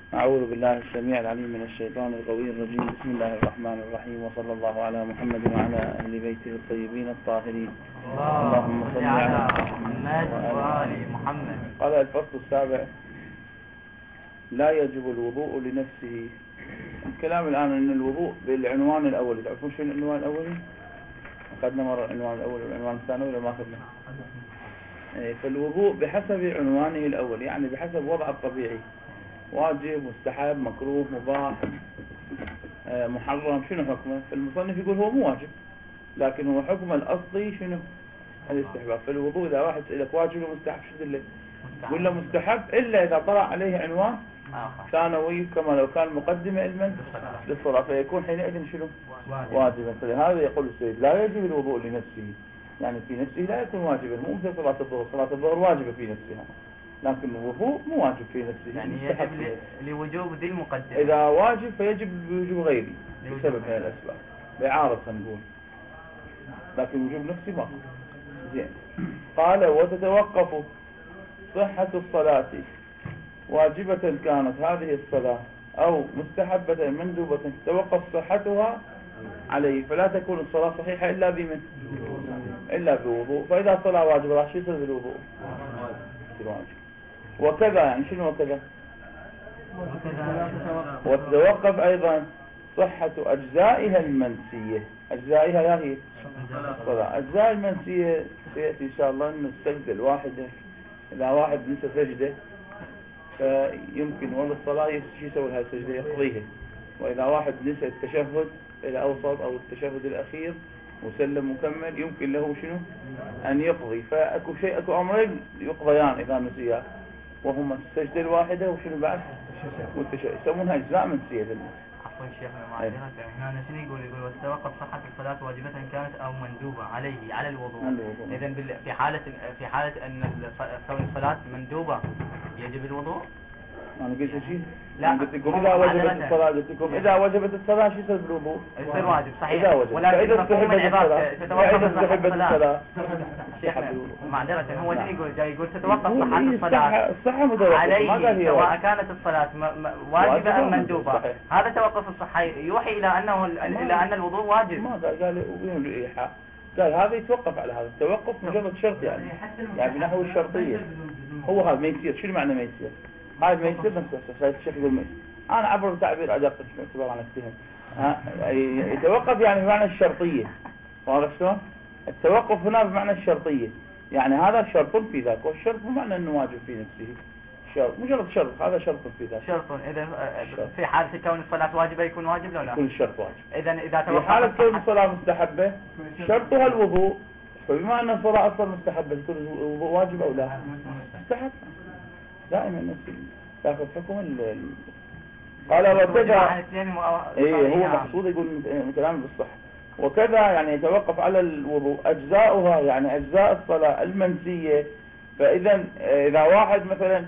أعوذ بالله السميع العليم من الشيطان القوي الرجيم. بسم الله الرحمن الرحيم، وصلى الله على محمد وعلى أهل بيته الطيبين الطاهرين. اللهم صل على محمد وآل محمد. قال الفصل السابع: لا يجب الوضوء لنفسه. الكلام الآن أن الوضوء بالعنوان الأولي. تعرفون شو العنوان الأولي؟ أخذنا مرة العنوان الأول والعنوان الثاني ولا ما أخذنا؟ فالوضوء بحسب عنوانه الأول، يعني بحسب وضعه الطبيعي، واجب، مستحب، مكروه، مباح، محرم، شنو حكمه؟ فالمصنف يقول هو مو واجب، لكن هو حكمه الأصلي شنو؟ الاستحباب. فالوضوء إذا واحد يسألك واجب ولا مستحب شو تقول له؟ يقول له مستحب، إلا إذا طلع عليه عنوان ثانوي كما لو كان مقدمة علما للصلاة، فيكون حينئذ شنو؟ واجبا. فلهذا يقول السيد: لا يجب الوضوء لنفسه، يعني في نفسه لا يكون واجبا، مو مثل صلاة الظهر. صلاة الظهر واجبة في نفسها، لكن الوضوء مو واجب في نفسه، يعني يجب لوجوب ذي المقدمة. إذا واجب فيجب بوجوب غيري بسبب هذه الأسباب، بإعارة نقول، لكن وجوب نفسي ما. زين. قال: وتتوقف صحة الصلاة، واجبة كانت هذه الصلاة أو مستحبة مندوبة، تتوقف صحتها عليه، فلا تكون الصلاة صحيحة إلا بمن؟ إلا بوضوء. فإذا صلاة واجبة راح يصير بالوضوء واجب. وكذا، يعني شنو وكذا؟ وتتوقف أيضا صحة أجزائها المنسية. أجزائها لا هي الصلاة. أجزاء المنسية سيأتي إن شاء الله أن السجدة الواحدة، إذا واحد نسى سجدة فيمكن والله الصلاة شو يسوي هاي السجدة؟ يقضيها. وإذا واحد نسى التشهد الأوسط أو التشهد الأخير وسلم مكمل، يمكن له شنو؟ أن يقضي. فأكو شيء، أكو أمرين يقضيان إذا نسيها، وهما السجدة الواحدة وشنو بعد؟ والتشهد. يسمونها أجزاء منسية. عفوا شيخنا معذرة، هنا شنو يقول وتتوقف صحة الصلاة واجبة كانت أو مندوبة عليه على الوضوء. إذن في حالة أن كون الصلاة مندوبة يجب الوضوء. أنا قلت شيء؟ لا، قلت لكم إذا وجبت الصلاة، قلت لكم إذا وجبت الصلاة شو يصير بالوضوء؟ يصير واجب صحيح. إذا وجبت. ولكن مفهوم العبادة تتوقف صحة الصلاة. شيخنا معذرة، هو جاي يقول تتوقف صحة الصلاة الصحة متوقفة عليه سواء كانت الصلاة واجبة أم مندوبة. هذا توقف الصحة يوحي إلى أن الوضوء واجب. ما قال وين الإيحاء؟ قال هذا يتوقف على هذا. التوقف مجرد شرط، يعني بنحو الشرطية. هو هذا ما يصير. شنو معنى ما يصير؟ هذا ما يصير نفسه. الشيخ يقول ما يصير. أنا عبر تعبير أدق اعتبار عن اتهم. يتوقف يعني بمعنى الشرطية. واضح شلون؟ التوقف هنا بمعنى الشرطية، يعني هذا شرط في ذاك، والشرط بمعنى أنه واجب في نفسه. شرط مجرد شرط، هذا شرط في ذاك. شرط. إذا في حالة كون الصلاة واجبة يكون واجب لو لا؟ يكون الشرط واجب. إذا توقف. في حالة كون الصلاة مستحبة شرطها الوضوء، فبما أن الصلاة أصلا مستحبة يكون الوضوء واجب أو لا؟ مستحب. دائما نفسي تأخذ حكم قال وكذا. هو مقصود يقول كلام بالصح. وكذا يعني يتوقف على الوضوء أجزاؤها، يعني أجزاء الصلاة المنسية. فإذا إذا واحد مثلا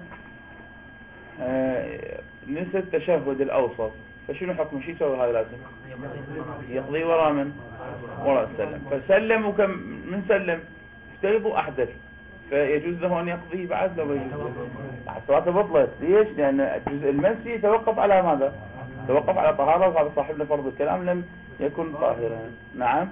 نسى التشهد الأوسط، فشنو حكم؟ شو يسوي هذا؟ لازم يقضي وراء من؟ وراء السلم. فسلم وكم من سلم افترض أحدث، فيجوز له أن يقضي بعد لو يجوز له. الصلاة بطلت. ليش؟ لأن الجزء المنسي يتوقف على ماذا؟ توقف على طهارة، وهذا صاحبنا فرض الكلام لم يكن طاهرا. نعم.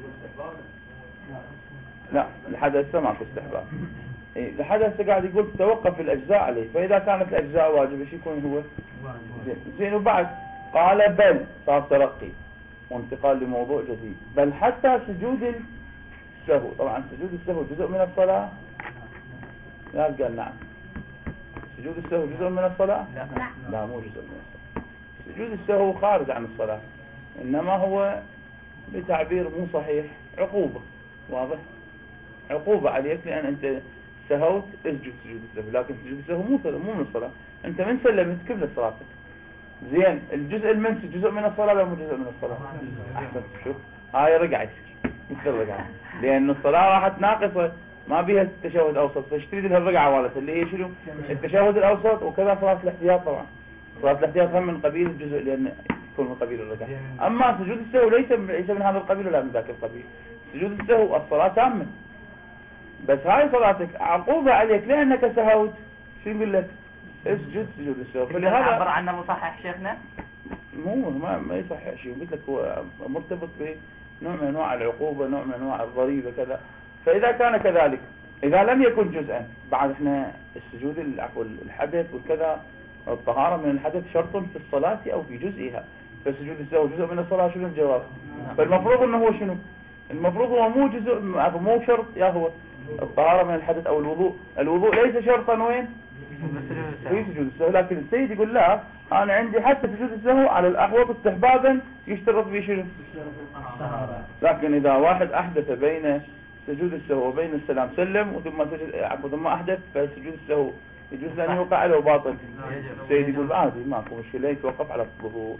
لا، لحد هسه ماكو استحباب. لحد هسه قاعد يقول توقف الأجزاء عليه، فإذا كانت الأجزاء واجبة ايش يكون هو؟ زين. وبعد قال بل، صار ترقي وانتقال لموضوع جديد. بل حتى سجود السهو. طبعا سجود السهو جزء من الصلاة؟ لا، قال نعم. سجود السهو جزء من الصلاة؟ لا، مو جزء من الصلاة. سجود السهو خارج عن الصلاة، إنما هو بتعبير مو صحيح عقوبة. واضح؟ عقوبة عليك لأن أنت سهوت، اسجد سجود السهو. لكن سجود السهو مو من الصلاة. أنت من سلمت كملت صلاتك. زين. الجزء المنسي جزء من الصلاة ولا مو جزء من الصلاة؟ أحسن. شوف هاي رقعة يصير مثل الرقعة، لأن الصلاة راحت ناقصة ما بيها التشهد الأوسط، فاشتريد لها الرقعة والت اللي هي شنو؟ التشهد الأوسط. وكذا صلاة الاحتياط. طبعا صلاة الاحتياط هم من قبيل الجزء، لأن يكون من قبيل الركعة. أما سجود السهو ليس من هذا القبيل ولا من ذاك القبيل. سجود السهو الصلاة تامة، بس هاي صلاتك عقوبة عليك لأنك سهوت. شو يقول لك؟ اسجد سجود السهو. عبر فلهذا عنه مصحح شيخنا. ما يصحح شيء، قلت لك هو مرتبط بنوع من انواع العقوبة، نوع من انواع الضريبة كذا. فاذا كان كذلك، اذا لم يكن جزءا، بعد احنا السجود الحدث والكذا، الطهارة من الحدث شرط في الصلاة او في جزئها، فسجود السهو جزء من الصلاة. شنو الجواب؟ فالمفروض انه هو شنو؟ المفروض هو مو جزء، مو شرط يا هو الطهارة من الحدث او الوضوء. الوضوء ليس شرطا وين؟ في سجود السهو. لكن السيد يقول لا، انا عندي حتى سجود السهو على الاحوط استحبابا يشترط فيه شنو؟ لكن اذا واحد احدث بين سجود السهو وبين السلام، سلم ثم احدث، فسجود السهو يجوز لان يوقع له باطل. السيد يقول عادي ماكو مشكله، يتوقف على الوضوء.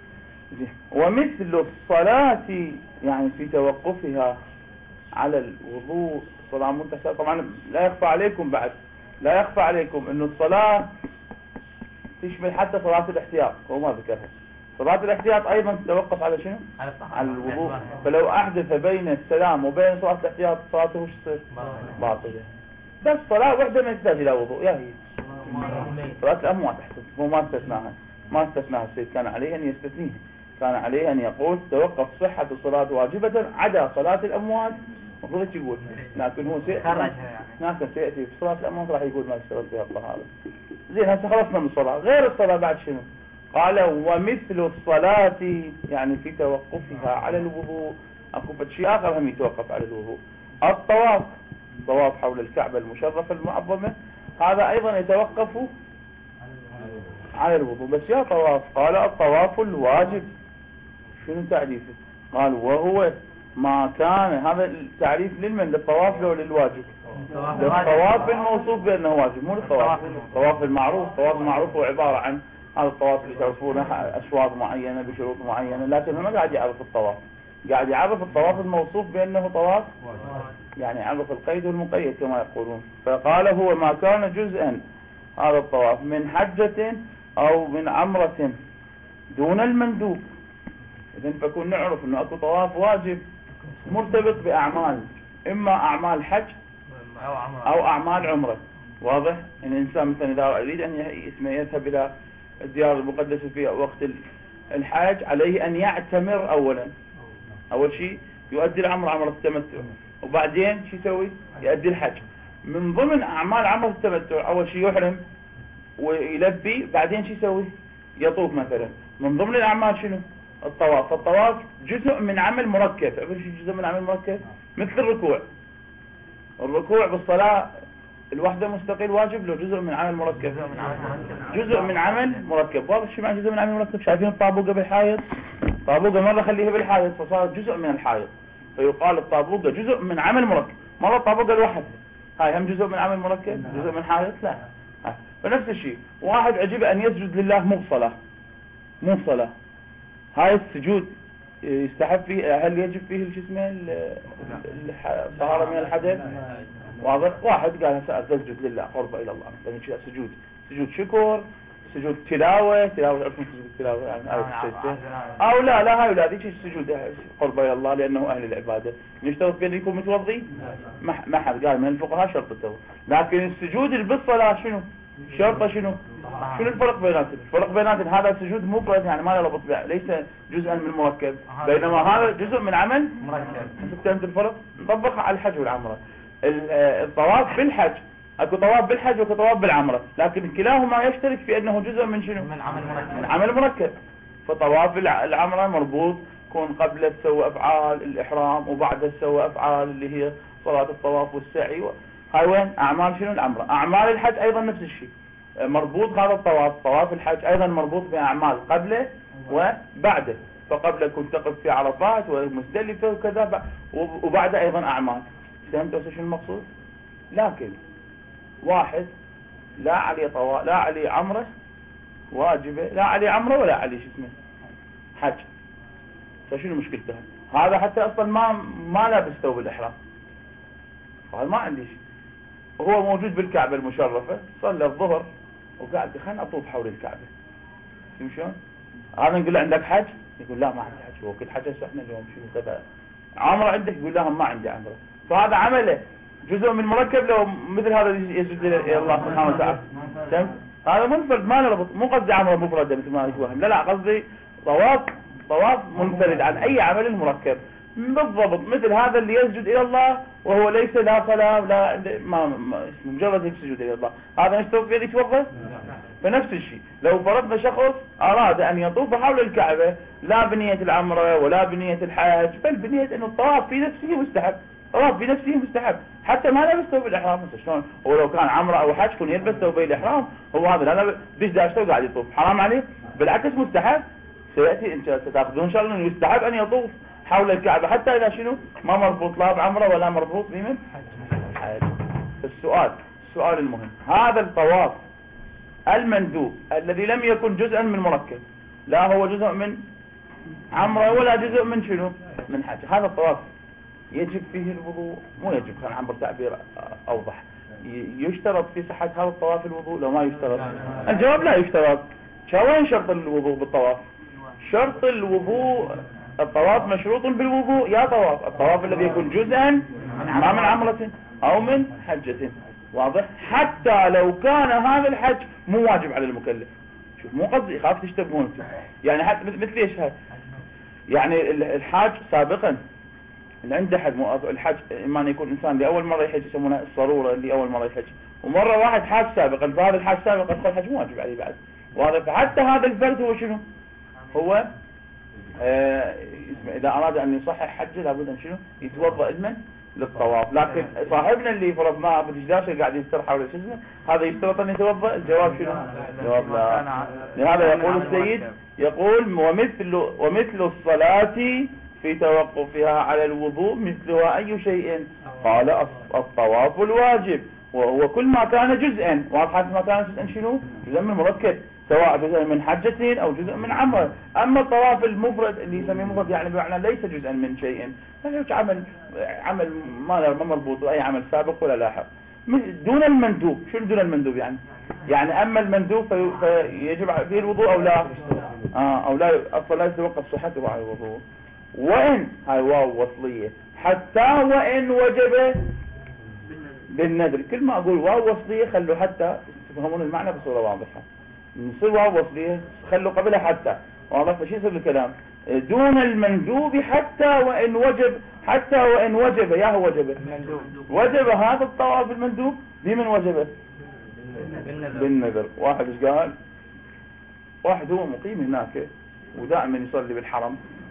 ومثل الصلاة يعني في توقفها على الوضوء، الصلاة منتهى. طبعا لا يخفى عليكم، بعد لا يخفى عليكم انه الصلاة تشمل حتى صلاة الاحتياط، هو ما ذكرها. صلاة الاحتياط ايضا تتوقف على شنو؟ على الوضوء. فلو احدث بين السلام وبين صلاة الاحتياط، صلاته وش تصير؟ باطلة. بس صلاة واحدة ما يحتاج الى وضوء، يا هي صلاة الاموات احسن، هو ما استثناها السيد، كان عليه ان يستثنيها، كان عليه ان يقول توقف صحة الصلاة واجبة عدا صلاة الاموات. المفروض يقول، لكن هو سيأتي في صلاة الاموات راح يقول ما اشترط فيها الطهارة. زين، هسه خلصنا من الصلاة. غير الصلاة بعد شنو؟ قال ومثل الصلاة يعني في توقفها على الوضوء. اكو شيء اخر هم يتوقف على الوضوء، الطواف. طواف حول الكعبة المشرفة المعظمة، هذا ايضا يتوقف على الوضوء. بس يا طواف، قال الطواف الواجب. شنو تعريفه؟ قال وهو ما كان، هذا التعريف للمن؟ للطواف لو للواجب؟ للطواف الموصوف بأنه واجب، مو للطواف. الطواف المعروف، الطواف المعروف هو عبارة عن هذا الطواف اللي تعرفونه، أشواط معينة بشروط معينة، لكن ما قاعد يعرف الطواف، قاعد يعرف الطواف الموصوف بأنه طواف، يعني يعرف القيد والمقيد كما يقولون. فقال هو ما كان جزءا، هذا الطواف، من حجة أو من عمرة دون المندوب. إذن فكون نعرف أنه أكو طواف واجب مرتبط بأعمال، إما أعمال حج أو أعمال عمرة. واضح؟ إن الإنسان مثلا إذا أريد أن يذهب إلى الديار المقدسة في وقت الحج، عليه أن يعتمر أولا. أول شيء يؤدي العمرة، عمرة التمتع، وبعدين شو يسوي؟ يؤدي الحج. من ضمن أعمال عمرة التمتع أول شيء يحرم ويلبي، بعدين شو يسوي؟ يطوف مثلا. من ضمن الأعمال شنو؟ الطواف. فالطواف جزء من عمل مركب. أول شيء جزء من عمل مركب مثل الركوع. الركوع بالصلاة الوحدة مستقل واجب، لو جزء من عمل مركب. جزء من عمل مركب. واضح شو معنى جزء من عمل مركب؟ شايفين الطابوقة بالحائط؟ الطابوقة مرة خليها بالحائط فصارت جزء من الحائط، فيقال الطابوقة جزء من عمل مركب. مرة الطابوقة الوحدة هاي هم جزء من عمل مركب، جزء من حائط؟ لا. فنفس الشيء، واحد عجب أن يسجد لله مو صلاة، هاي السجود يستحب فيه، هل يجب فيه شو اسمه الطهارة من الحدث؟ واضح. واحد قال سأسجد لله قربة إلى الله، يعني سجود شكر، سجود تلاوة عرفون سجود التلاوة يعني أو لا هاي ولا ذيك سجود قربة إلى الله لأنه أهل العبادة. نشترط بأن يكون متوضي؟ ما حد قال من الفقهاء شرط التوضي. لكن السجود اللي بالصلاة شنو؟ شرطه شنو الفرق بيناتهم؟ الفرق بيناتهم هذا سجود مفرد يعني ما يربط به، ليس جزءا من مركب، بينما هذا جزء من عمل مركب. فهمت الفرق؟ نطبقها على الحج والعمرة. الطواف بالحج، اكو طواف بالحج واكو طواف بالعمرة، لكن كلاهما يشترك في انه جزء من شنو؟ من عمل مركب. فطواف العمرة مربوط، كون قبل تسوي افعال الاحرام وبعد تسوي افعال اللي هي صلاة الطواف والسعي، هاي وين؟ اعمال شنو؟ العمرة. اعمال الحج ايضا نفس الشيء مربوط، هذا طواف الحج ايضا مربوط باعمال قبله وبعده. فقبل كنت تقف في عرفات ومزدلفة وكذا، وبعد ايضا اعمال. فهمتوا شو المقصود؟ لكن واحد لا عليه عمره واجبه، لا عليه عمره ولا عليه شو اسمه حج، فشنو مشكلته؟ هذا حتى اصلا ما لابس ثوب الاحرام، قال ما عندي شيء، وهو موجود بالكعبة المشرفة، صلى الظهر وقاعد خلنا اطوف حول الكعبة. فهمت شلون؟ هذا نقول له عندك حج؟ يقول لا ما عندي حج. هو كل حج احنا اليوم شنو كذا عمره عندك؟ يقول لا ما عندي عمره. فهذا عمله جزء من مركب، لو مثل هذا يسجد الى الله سبحانه وتعالى. فهمت؟ هذا منفرد ما نربط، مو قصدي عمرة مفردة مثل ما يتوهم، لا قصدي طواف منفرد عن أي عمل مركب بالضبط، مثل هذا اللي يسجد إلى الله وهو ليس لا صلاة لا مجرد هيك سجود إلى الله، هذا نستوفي يتوضأ؟ فنفس الشيء لو فرضنا شخص أراد أن يطوف حول الكعبة لا بنية العمرة ولا بنية الحج، بل بنية أنه الطواف في نفسه مستحب، طواف في نفسه مستحب، حتى ما لبس ثوب الإحرام. شلون هو لو كان عمرة أو حج كون يلبس ثوب الإحرام، هو هذا لا بديش داشته وقاعد يطوف حرام عليه؟ بالعكس مستحب. سيأتي إن ستأخذون إن شاء الله أنه يستحب أن يطوف حول الكعبة حتى إذا شنو ما مربوط لا بعمرة ولا مربوط بمن حج. السؤال المهم، هذا الطواف المندوب الذي لم يكن جزءا من مركب، لا هو جزء من عمرة ولا جزء من شنو من حج، هذا الطواف يجب فيه الوضوء؟ مو يجب، كان عبر تعبير أوضح، يشترط في صحة هذا الطواف الوضوء لو ما يشترط؟ الجواب لا يشترط. وين شرط الوضوء بالطواف؟ شرط الوضوء، الطواف مشروط بالوضوء يا طواف، الطواف الذي يكون جزءا ما من عمرة أو من حجة، واضح؟ حتى لو كان هذا الحج مو واجب على المكلف. شوف مو قصدي خاف تشتبهون يعني حتى مثل ايش هاي، يعني الحاج سابقا اللي عنده حج الحج اما ان يكون انسان لاول مره يحج يسمونها الصروره اللي اول مره يحج، ومره واحد حاج سابقا، فهذا الحاج سابقا الحج مو واجب عليه بعد، واضح؟ فحتى هذا الفرد هو شنو هو اذا اراد ان يصحح حجه لابد ان شنو يتوضا المن للطواف. لكن صاحبنا اللي فرضناه ابو دجداش قاعد يسترحى ولا شو اسمه، هذا يشترط ان يتوضا؟ الجواب شنو؟ الجواب لا. لهذا يقول السيد، يقول ومثل الصلاة في توقفها على الوضوء مثلها أي شيء؟ قال الطواف الواجب، وهو كل ما كان جزءا، واضح ما كان جزءا شنو؟ جزء من مركب، سواء جزء من حجة أو جزء من عمرة. أما الطواف المفرد اللي يسميه مفرد يعني بمعنى ليس جزءا من شيء، عمل ما مربوط بأي عمل سابق ولا لاحق، دون المندوب. شنو دون المندوب يعني أما المندوب فيجب فيه الوضوء أو لا؟ أو لا، أصلا لا يتوقف صحته على الوضوء. وإن هاي واو وصلية، حتى وإن وجب بالنذر. كل ما أقول واو وصلية خلوا حتى تفهمون المعنى بصورة واضحة، نصير واو وصلية خلوا قبلها حتى، واضح؟ فشي يصير الكلام دون المندوب حتى وإن وجب، حتى وإن وجب، يا هو وجب هذا الطواف المندوب بمن وجبه؟ بالنذر. واحد ايش قال؟ واحد هو مقيم هناك ودائما يصلي بالحرم،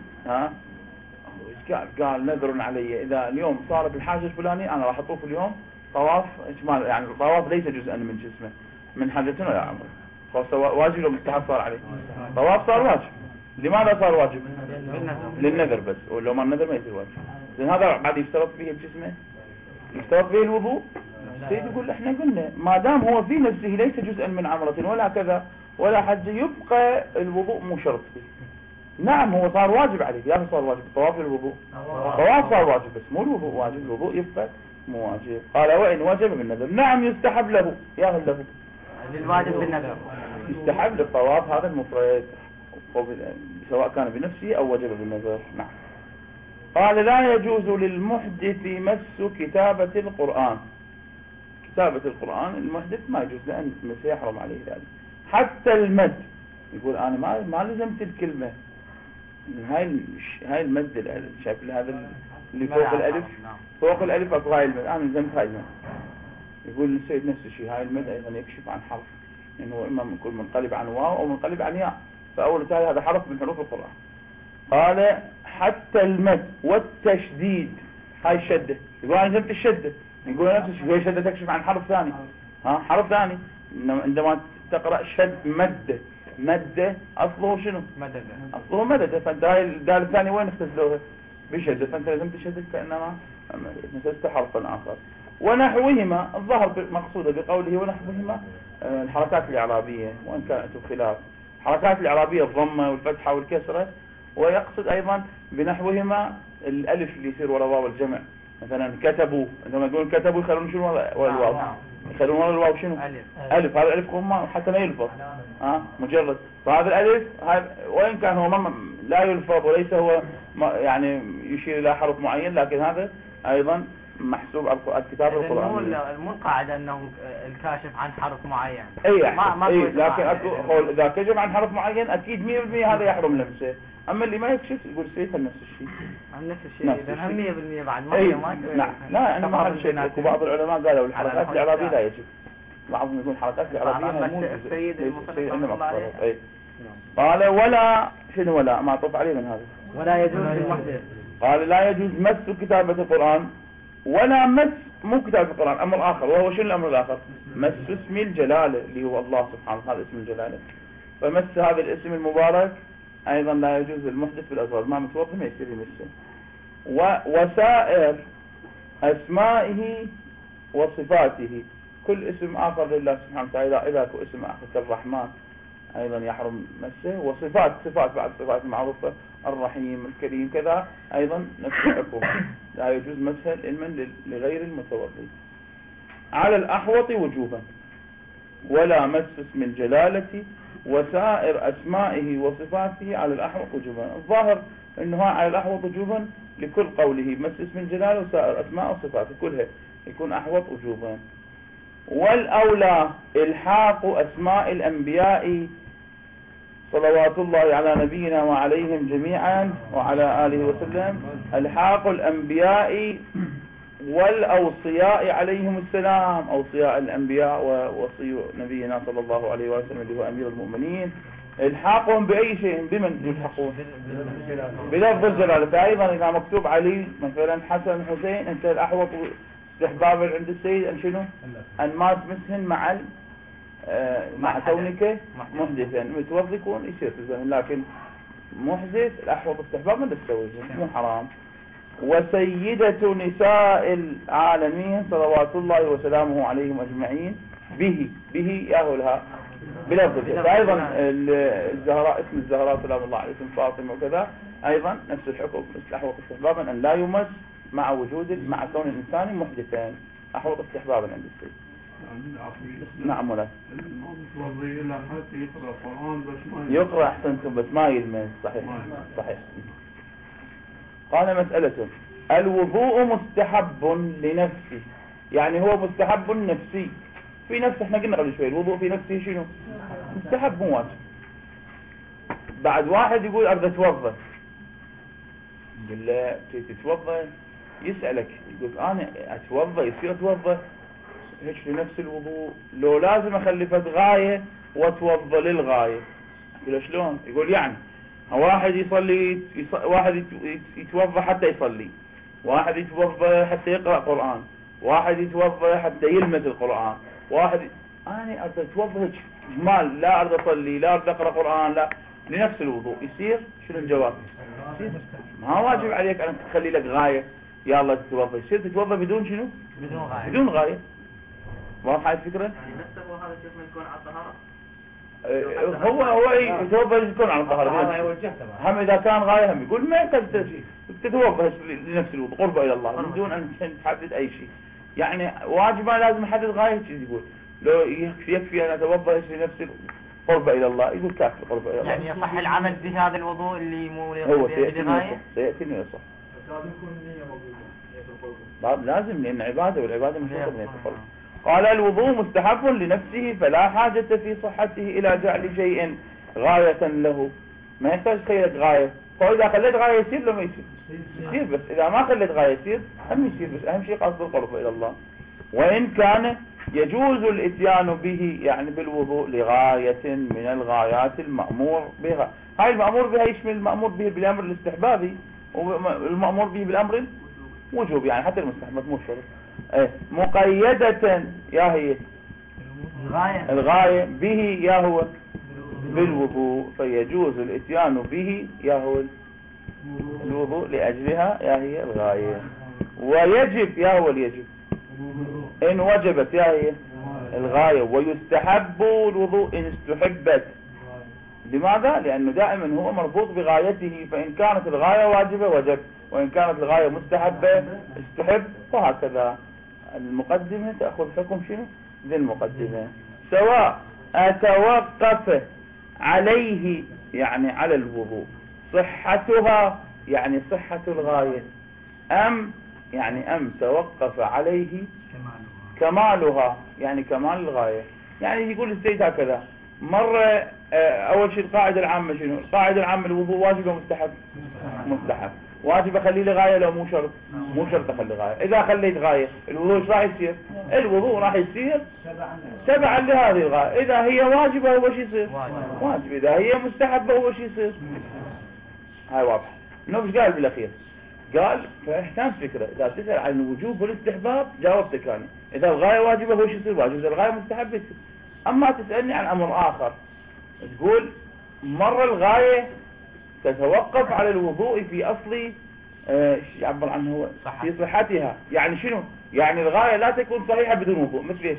قال نذر علي إذا اليوم صارت الحاجة الفلانية أنا راح أطوف اليوم طواف إجمال، يعني الطواف ليس جزءا من جسمه من حاجتنا ولا عمره، خلاص واجب لو مستحب صار عليه، طواف صار واجب. لماذا صار واجب؟ للنذر بس، ولو ما النذر ما يصير واجب، لأن هذا بعد يفترض فيه بجسمه، يفترض فيه الوضوء. السيد يقول احنا قلنا ما دام هو في نفسه ليس جزءا من عمرة ولا كذا ولا حج يبقى الوضوء مو شرط فيه. نعم هو صار واجب عليه، يعني صار واجب الطواف للوضوء، الطواف صار واجب بس مو الوضوء واجب، الوضوء يبقى مو واجب. قال وإن وجب بالنذر، نعم يستحب له، يا هل له للواجب بالنذر، يستحب للطواف هذا المفرد سواء كان بنفسه أو وجب بالنذر. نعم. قال لا يجوز للمحدث مس كتابة القرآن، كتابة القرآن المحدث ما يجوز لأن سيحرم عليه ذلك. حتى المد، يقول أنا ما لزمت الكلمة، هاي المد شايف هذا اللي فوق الألف، فوق الألف أكو هاي المد، أنا لزمت هاي المد. يقول السيد نفس الشيء، هاي المد أيضا يكشف عن حرف، إنه إما يكون منقلب عن واو أو منقلب عن ياء، فأول وثاني هذا حرف من حروف القرآن. قال حتى المد والتشديد، هاي الشدة، يقول أنا لزمت الشدة، يقول نفس الشيء، هي شدة تكشف عن حرف ثاني، حرف ثاني. عندما تقرأ شد مد أصله شنو؟ مدد، أصله مدد، فأنت هاي الدال الثاني وين اختزلوها؟ بشدة، فأنت لازم تشدد كأنما نسست حرفا آخر. ونحوهما، الظاهر مقصودة بقوله ونحوهما الحركات الإعرابية، وإن كانت خلاف الحركات الإعرابية الضمة والفتحة والكسرة، ويقصد أيضا بنحوهما الألف اللي يصير وراء واو الجمع، مثلا كتبوا، عندما يقولون كتبوا يخلون شنو وراء الواو؟ يخلون وراء الواو شنو؟ ألف. هذا الألف هم حتى ما يلفظ، مجرد، فهذا الألف وإن كان هو لا يلفظ وليس هو يعني يشير إلى حرف معين، لكن هذا أيضا محسوب على الكتاب القرآني. مو القاعدة أنه الكاشف عن حرف معين. أي لكن أكو إذا كشف عن حرف معين أكيد 100% هذا يحرم لمسه. أما اللي ما يكشف يقول سيفا نفس الشيء. نفس الشيء. إذا هم 100% بعد ما نعم. لا أنا ما حد شيء. وبعض العلماء قالوا الحركات الإعرابية لا يجب. بعضهم يقول حركات الإعرابية مو السيد المصنف عليه. قال ولا شنو ولا معطوف عليه من هذا. ولا يجوز المحدث. قال لا يجوز مس كتابة القرآن ولا مس مو كتابة القرآن. أمر آخر وهو شنو الأمر الآخر؟ مس اسم الجلالة اللي هو الله سبحانه هذا اسم الجلالة. فمس هذا الاسم المبارك أيضا لا يجوز المحدث بالأزواج ما متوضى ما يصير يمسه. وسائر أسمائه وصفاته كل اسم آخر لله سبحانه وتعالى إذا كو اسم آخر كالرحمن أيضا يحرم مسه. وصفات بعد صفات معروفة الرحيم الكريم كذا أيضا نفس الحكم لا يجوز مسه علما لغير المتوضي. على الأحوط وجوبا ولا مس اسم الجلالة وسائر أسمائه وصفاته على الأحوط وجوبا. الظاهر أنه على الأحوط وجوبا لكل قوله مس اسم الجلالة وسائر أسماء وصفاته كلها يكون أحوط وجوبا. والأولى إلحاق أسماء الأنبياء صلوات الله على نبينا وعليهم جميعا وعلى آله وسلم الحاق الأنبياء والأوصياء عليهم السلام أوصياء الأنبياء ووصي نبينا صلى الله عليه وسلم اللي هو أمير المؤمنين الحاقهم بأي شيء بمن يلحقون بلفظ الجلالة. فأيضا إذا مكتوب علي مثلا حسن حسين أنت الأحوط استحبابا عند السيد أن شنو أن ما تمسهن مع كونك محدثا متوضي يكون يصير في الزمن لكن محدث الأحوط استحبابا للتوجه مو حرام. وسيدة نساء العالمين صلوات الله وسلامه عليهم أجمعين به يأهلها بلفظ. فأيضا الزهراء اسم الزهراء سلام الله عليكم فاطمة وكذا أيضا نفس الحكم الأحوط استحبابا أن لا يمس مع كون الإنسان محدثا أحوط استحبابا عند السيد. نعم ولا يقرأ أحسنتم بس ما يلمس صحيح. قال مسألة الوضوء مستحب لنفسه يعني هو مستحب نفسي في نفسه. احنا قلنا قبل شوي الوضوء في نفسه شنو مستحب مو واجب. بعد واحد يقول أريد أتوضأ يقول له تتوضأ يسألك يقول أنا أتوضأ يصير أتوضأ هيك لنفس الوضوء لو لازم أخلفت غاية وأتوضأ للغاية. يقول شلون؟ يقول يعني واحد يصلي واحد يتوضأ حتى يصلي واحد يتوضأ حتى يقرأ قرآن واحد يتوضأ حتى يلمس القرآن واحد أنا أريد أتوضأ هيك جمال لا أريد أصلي لا أريد أقرأ قرآن لا لنفس الوضوء يصير شنو الجواب؟ يصير ما واجب عليك أن تخلي لك غاية يلا تتوضأ يصير تتوضأ بدون شنو؟ بدون غاية. واضحة الفكرة؟ يعني نفسه هذا الشيء ما يكون على الطهارة هو يتوضأ يكون على الطهارة هم إذا كان غاية هم يقول ما تتوضأ لنفس الوضوء قربة إلى الله بدون أن تحدد أي شيء. يعني واجب ما لازم أحدد غاية يقول لو يكفي أن أتوضأ لنفس قربة إلى الله يقول كافي قربة إلى الله. يعني يصح العمل بهذا الوضوء اللي مو هو سيأتي إنه يصح. لازم لأن عبادة والعبادة من شرط من يتقرب. قال الوضوء مستحب لنفسه فلا حاجة في صحته إلى جعل شيء غاية له ما يحتاج خيلك غاية. فإذا خليت غاية يصير لو ما يصير بس إذا ما خليت غاية يصير هم يصير بس أهم شيء قصد القرب إلى الله. وإن كان يجوز الاتيان به يعني بالوضوء لغاية من الغايات المأمور بها. هاي المأمور بها يشمل المأمور به بالأمر الاستحبابي والمأمور به بالأمر وجوب يعني حتى المستحبات مو شرط. مقيدة يا هي الغاية به يا هو بالوضوء فيجوز الاتيان به يا هو الوضوء لأجلها يا هي الغاية. ويجب يا هو اليجب إن وجبت يا هي الغاية. ويستحب الوضوء إن استحبت. لماذا؟ لأنه دائما هو مربوط بغايته فإن كانت الغاية واجبة وجب وإن كانت الغاية مستحبة استحب وهكذا. المقدمة تأخذ حكم شنو؟ ذي المقدمة. سواء أتوقف عليه يعني على الوضوء صحتها يعني صحة الغاية أم يعني أم توقف عليه كمالها، يعني كمال الغاية. يعني يقول السيد هكذا مرة، أول شيء القاعدة العامة شنو؟ القاعدة العامة الوضوء واجب ومستحب؟ مستحب. واجب أخلي لي غاية لو مو شرط؟ مو شرط أخلي غاية. إذا خليت غاية الوضوء ايش راح يصير؟ الوضوء راح يصير تبعا لهذه الغاية. إذا هي واجبة هو شي يصير؟ واجب. إذا هي مستحبة هو شي يصير؟ هاي واضحة. نوبش قال بالأخير؟ قال فإحسان فكرة، إذا تسأل عن الوجوب والاستحباب جاوبتك أنا. إذا الغاية واجبة هو شو يصير واجب، إذا الغاية مستحبة يصير. أما تسألني عن أمر آخر، تقول مرة الغاية تتوقف على الوضوء في أصل يعبر عنه هو في صحتها. يعني شنو؟ يعني الغاية لا تكون صحيحة بدون وضوء. مثل إيش؟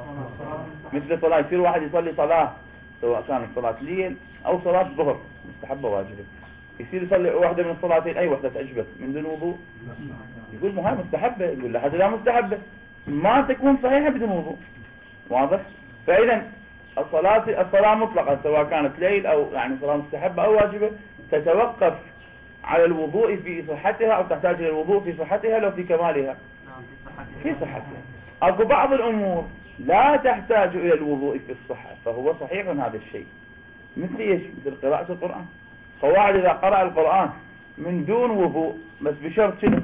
مثل صلاة، يصير واحد يصلي صلاة سواء كانت صلاة ليل أو صلاة ظهر مستحبة واجبة، يصير يصلي واحدة من الصلاتين أي واحدة تعجبك من دون وضوء، يقول مو هاي مستحبة، يقول لا هذه لا مستحبة، ما تكون صحيحة بدون وضوء. واضح؟ فإذا الصلاة مطلقا سواء كانت ليل أو يعني صلاة مستحبة أو واجبة تتوقف على الوضوء في صحتها، أو تحتاج إلى الوضوء في صحتها لو في كمالها في صحتها. أكو بعض الأمور لا تحتاج إلى الوضوء في الصحة فهو صحيح هذا الشيء. مثل إيش؟ مثل قراءة القرآن. قواعد إذا قرأ القرآن من دون وضوء بس بشرط شنو؟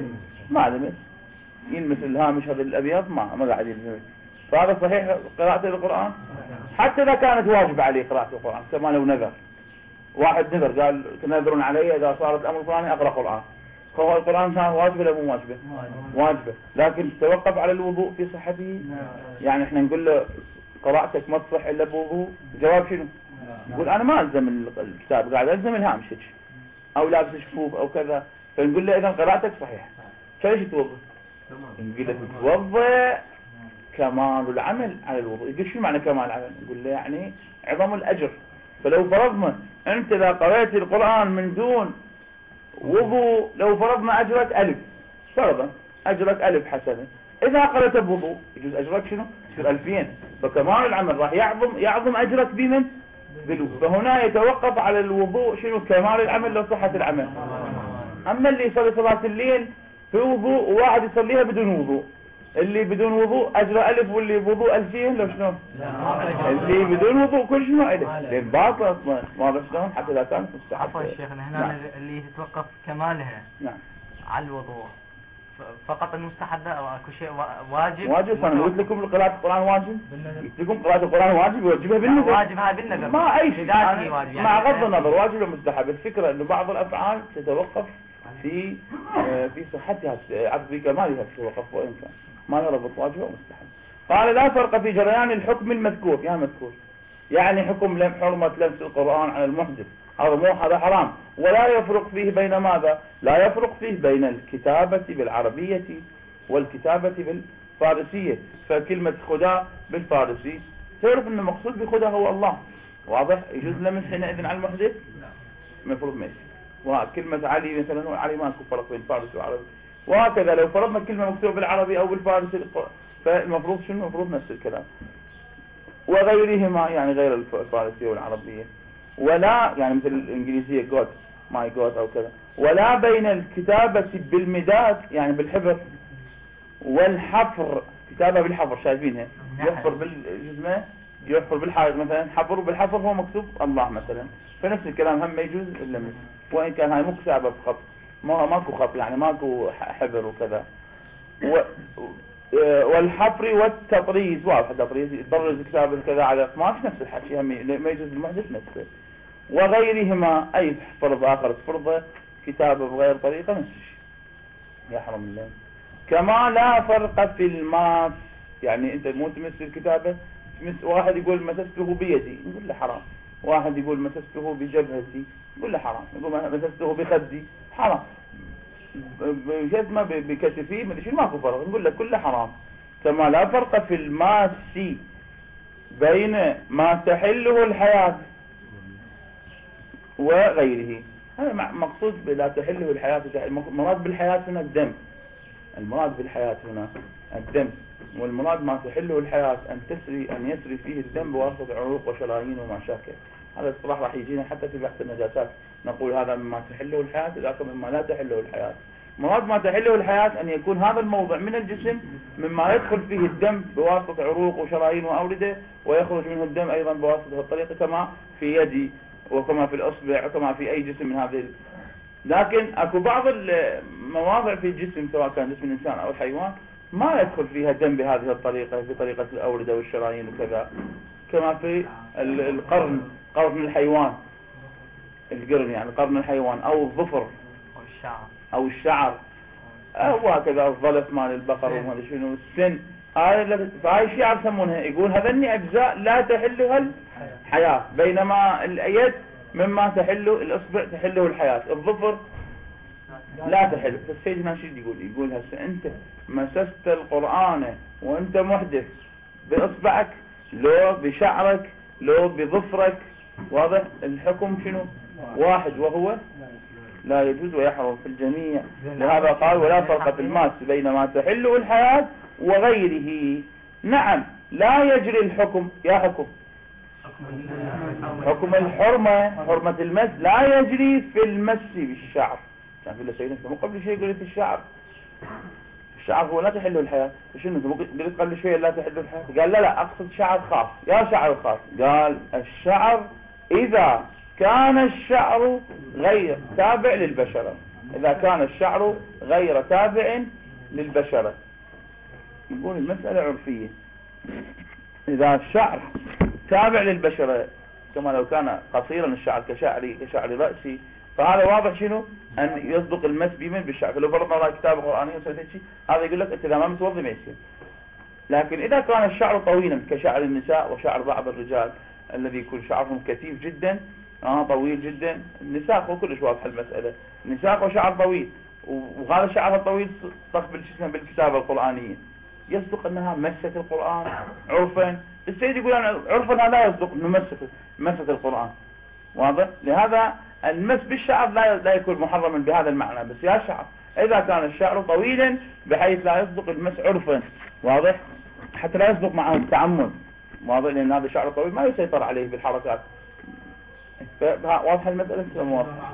ما لمس يلمس الهامش هذا الأبيض ما قاعد يلمس، فهذا صحيح قراءة القرآن. حتى إذا كانت واجبة عليه قراءة القرآن، كما لو نذر، واحد نذر قال تنذرون علي إذا صارت الأمر الفلاني أقرأ قرآن، فهو القرآن كان واجب ولا مو واجبة؟ واجبة، لكن توقف على الوضوء في صحته. يعني احنا نقول له قراءتك ما تصح إلا بوضوء، الجواب شنو؟ يقول أنا ما ألزم الكتاب، قاعد ألزم الهامش أو لابس شفوف أو كذا. فنقول له إذا قراءتك صحيح، فليش توضأ؟ نقول له توضأ كمال العمل على الوضوء. يقول شو معنى كمال العمل؟ نقول له يعني عظم الأجر. فلو فرضنا أنت إذا قرأت القرآن من دون وضوء، لو فرضنا أجرك 1000، فرضا أجرك 1000 حسنة، إذا قرأت بوضوء يجوز أجرك شنو؟ يصير 2000. فكمال العمل راح يعظم أجرك بمن؟ بالوضوء. فهنا يتوقف على الوضوء شنو؟ كمال العمل لو صحة العمل. أما اللي يصلي صلاة الليل في وضوء وواحد يصليها بدون وضوء، اللي بدون وضوء أجر 1000 واللي بوضوء 2000، لو شنو؟ اللي بدون وضوء كل شنو إله؟ لأن باطل أصلا، ما شلون حتى إذا كانت مستحبة. عفوا شيخنا، هنا اللي يتوقف كمالها نعم على الوضوء فقط المستحبة أو أكو شيء واجب؟ واجب. أنا قلت لكم قراءة القرآن واجب، قلت لكم قراءة القرآن واجب ويوجبها بالنذر. واجبها بالنذر ما أي شيء واجب يعني مع غض النظر واجب ومستحب. الفكرة إنه بعض الأفعال تتوقف في صحتها في كمالها تتوقف وإن كان ما يربط واجب ومستحب. قال لا فرق في جريان الحكم المذكور، يعني مذكور يعني حكم حرمة لمس القرآن على المحدث، هذا حرام، ولا يفرق فيه بين ماذا؟ لا يفرق فيه بين الكتابة بالعربية والكتابة بالفارسية. فكلمة خدا بالفارسي تعرف أن المقصود بخدا هو الله، واضح؟ يجوز لمس حينئذ على المحدث مفروض ماشي. وكلمة علي مثلا، علي ما يكون فرق بين فارسي وعربي. وهكذا لو فرضنا كلمة مكتوبة بالعربي أو بالفارسي فالمفروض شنو؟ المفروض نفس الكلام. وغيرهما يعني غير الفارسية والعربية، ولا يعني مثل الإنجليزية God my God أو كذا. ولا بين الكتابة بالمداد يعني بالحبر والحفر، كتابة بالحفر شايفينها، يحفر بالجزمة يحفر بالحائط مثلا، حفر بالحفر هو مكتوب الله مثلا، فنفس الكلام هم يجوز اللمس، وإن كان هاي مو كتابة بخط، ماكو خط يعني ماكو حبر وكذا. والحفر والتطريز، واضح التطريز يطرز كتابه كذا على قماش نفس الحكي، هم ما يجوز المحدث نفسه. وغيرهما أي فرض آخر تفرضه كتابه بغير طريقة نفس الشيء يحرم اللمس. كما لا فرق في الماس، يعني أنت مو تمس الكتابة، واحد يقول مسسته بيدي نقول له حرام، واحد يقول مسسته بجبهتي نقول له حرام، يقول مسسته بخدي حرام، بجزمة بكتفي من شيء ماكو فرق، نقول له كله حرام. كما لا فرق في الماس بين ما تحله الحياة وغيره. هذا مقصود بلا تحله الحياة، المراد بالحياة هنا الدم، المراد بالحياة هنا الدم، والمراد ما تحله الحياة أن يسري فيه الدم بواسطة عروق وشرايين وما شاكل. هذا الصراح راح يجينا حتى في بحث النجاسات، نقول هذا مما تحله الحياة، ذاك مما لا تحله الحياة. مراد ما تحله الحياة أن يكون هذا الموضع من الجسم مما يدخل فيه الدم بواسطة عروق وشرايين وأوردة، ويخرج منه الدم أيضا بواسطة الطريقة، كما في يدي وكما في الأصبع وكما في أي جسم من هذه. لكن أكو بعض المواضع في الجسم سواء كان جسم الإنسان أو الحيوان ما يدخل فيها دم بهذه الطريقة، بطريقة الأوردة والشرايين وكذا، كما في القرن، قرن الحيوان، القرن يعني قرن الحيوان، أو الظفر أو الشعر أو هكذا الظلف مال البقر وما أدري شنو السن. فهاي الشيعة يسمونها، يقول هذني أجزاء لا تحلها الحياة، بينما اليد مما تحله، الإصبع تحله الحياة، الظفر لا تحل. فالسيد ناشد يقول هسه أنت مسست القرآن وأنت محدث بإصبعك لو بشعرك لو بظفرك، واضح الحكم شنو واحد، وهو لا يجوز ويحرم في الجميع. لهذا قال ولا فرق في الماس بين ما تحله الحياة وغيره. نعم لا يجري الحكم، يا حكم الحرمة، حرمة المس لا يجري في المس بالشعر. كان في سيدنا مو قبل شيء قلت الشعر، الشعر هو لا تحله الحياة، شنو انت قلت قبل شيء لا تحله الحياة؟ قال لا اقصد شعر خاص. يا شعر خاص، قال الشعر اذا كان الشعر غير تابع للبشرة، اذا كان الشعر غير تابع للبشرة. يقول المسألة عرفية، اذا الشعر تابع للبشرة كما لو كان قصيرا الشعر كشعر رأسي، فهذا واضح شنو أن يصدق المس بمن بالشعر. فلو فرضنا الله كتاب قرآني وسويت شيء، هذا يقول لك أنت إذا ما متوضي ما يصير. لكن إذا كان الشعر طويلا كشعر النساء وشعر بعض الرجال الذي يكون شعرهم كثيف جدا طويل جدا، النساء هو كلش واضح المسألة، النساء وشعر طويل وهذا الشعر الطويل صخب بالكتابة القرآنية، يصدق أنها مست القرآن عرفا. السيد يقول أنا عرفا لا يصدق أنه مست القرآن، واضح. لهذا المس بالشعر لا يكون محرما بهذا المعنى، بس يا شعر إذا كان الشعر طويلا بحيث لا يصدق المس عرفا، واضح، حتى لا يصدق معه التعمد، واضح، لأن هذا الشعر الطويل ما يسيطر عليه بالحركات. واضح المسألة واضحة.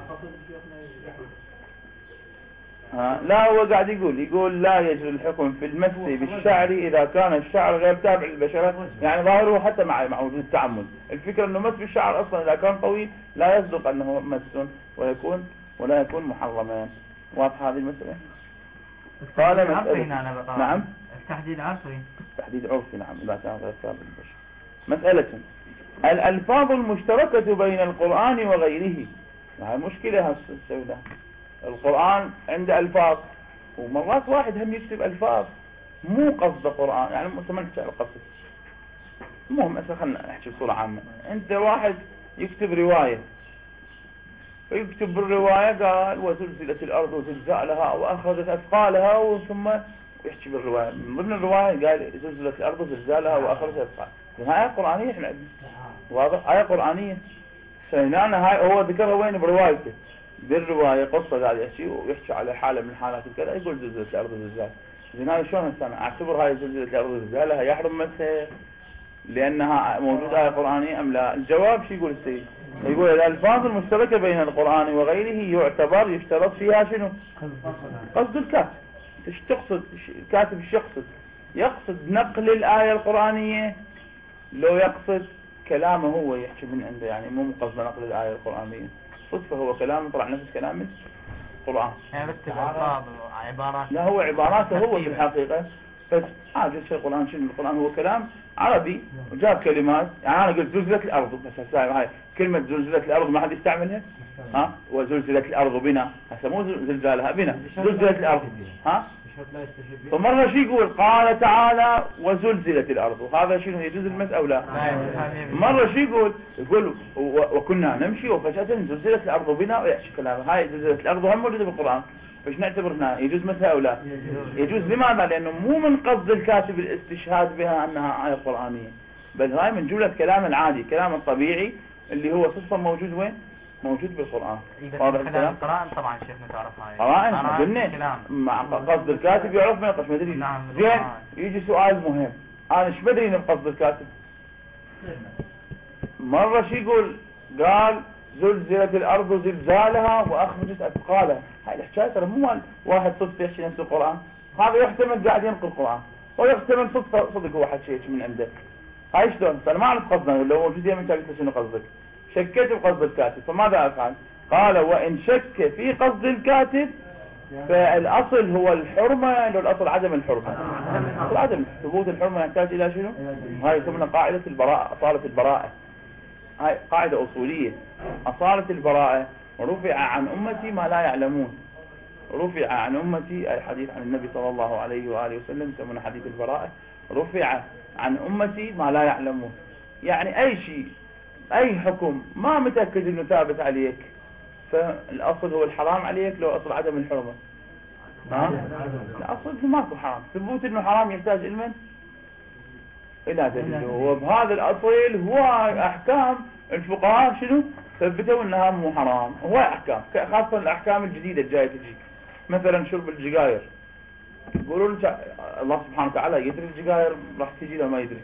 لا هو قاعد يقول لا يجري الحكم في المس بالشعر إذا كان الشعر غير تابع للبشرة، يعني ظاهره حتى مع وجود التعمد. الفكرة أنه مس بالشعر أصلا إذا كان طويل لا يصدق أنه مس ولا يكون محرما. واضح هذه المسألة؟ قال مسألة. نعم التحديد عرفي. تحديد عرفي، نعم، إذا كان غير تابع للبشرة. مسألة الألفاظ المشتركة بين القرآن وغيره. هاي مشكلة هالسوداء. القرآن عنده ألفاظ، ومرات واحد هم يكتب ألفاظ مو قصد قرآن، يعني ما نحكي على القصد. المهم مثلا خلينا نحكي بصورة عامة، أنت واحد يكتب رواية، فيكتب بالرواية قال وزلزلت الأرض وزلزالها وأخرجت أثقالها، وثم يحكي بالرواية من ضمن الرواية قال زلزلت الأرض وزلزالها وأخرجت أثقالها. هاي آية قرآنية احنا عندنا، واضح، آية قرآنية. فهنا هاي هو ذكرها وين بروايته، بالرواية قصة قاعد يحكي على حالة من حالات كذا، يقول زلزلت الأرض زلزال. زين هاي شلون أنا أعتبر هاي زلزلت الأرض زلزالها يحرم مسها لأنها موجودة آية قرآنية أم لا؟ الجواب شو يقول السيد؟ يقول الألفاظ المشتركة بين القرآن وغيره يعتبر يشترط فيها شنو؟ قصد الكاتب. ايش تقصد الكاتب؟ ايش يقصد نقل الآية القرآنية لو يقصد كلامه هو يحكي من عنده، يعني مو قصد نقل الآية القرآنية، صدفة هو كلامه طلع نفس كلام القرآن، يعني بس ألفاظ عبارات، لا هو عباراته هو في الحقيقة. بس عادي الشيء القرآن شنو؟ القرآن هو كلام عربي وجاب كلمات، يعني أنا قلت زلزلت الأرض بس هاي كلمة زلزلت الأرض ما حد يستعملها، وزلزلت الأرض بنا، هسه مو زلزالها بنا، زلزلت الأرض، فمرة شو يقول؟ قال تعالى وزلزلت الأرض، وهذا شنو يجوز المس أو لا؟ مرة شو يقول وكنا نمشي وفجأة زلزلت الأرض بنا، ويحكي كلام. هاي زلزلت الأرض هم موجودة بالقرآن، فايش نعتبر هنا يجوز مسها أو لا؟ يجوز. لماذا؟ لأنه مو من قصد الكاتب الاستشهاد بها أنها آية قرآنية، بل هاي من جملة كلام العادي، كلام الطبيعي اللي هو صدفة موجود وين؟ موجود بالقرآن. واضح الكلام؟ القرآن طبعا شيخنا تعرف هاي قرآن قلنا مع قصد الكاتب يعرف ما يقصد، ما ادري. زين يجي سؤال مهم، انا ايش بدري من قصد الكاتب؟ مرة شو يقول؟ قال زلزلت الأرض زلزالها وأخرجت أثقالها. هاي الحكاية ترى مو مال واحد صدق يحكي نفس القرآن، هذا يحتمل قاعد ينقل القرآن ويحتمل صدق هو حكي من عنده. هاي شلون؟ فأنا ما أعرف قصدنا، لو موجود يمين قلت شنو قصدك، شكيت بقصد الكاتب، فماذا أفعل؟ قال وإن شك في قصد الكاتب فالأصل هو الحرمة، لو الأصل عدم الحرمة. الأصل عدم ثبوت الحرمة يحتاج إلى شنو؟ هاي يسمونها قاعدة البراءة، أصالة البراءة. هاي قاعدة أصولية، أصالة البراءة. رفع عن أمتي ما لا يعلمون، رفع عن أمتي أي حديث عن النبي صلى الله عليه وآله وسلم يسمونه حديث البراءة. رفع عن أمتي ما لا يعلمون، يعني أي شيء أي حكم ما متأكد إنه ثابت عليك فالأصل هو الحرام عليك، لو أصل عدم الحرمة. الأصل ماكو حرام، ثبوت إنه حرام يحتاج علما إلى دليل، وبهذا الأصل هو أحكام الفقهاء شنو ثبتوا إنها مو حرام. هو أحكام خاصة الأحكام الجديدة الجاية تجي، مثلا شرب السجاير، يقولوا الله سبحانه وتعالى يدري السجاير راح تجي لو ما يدري.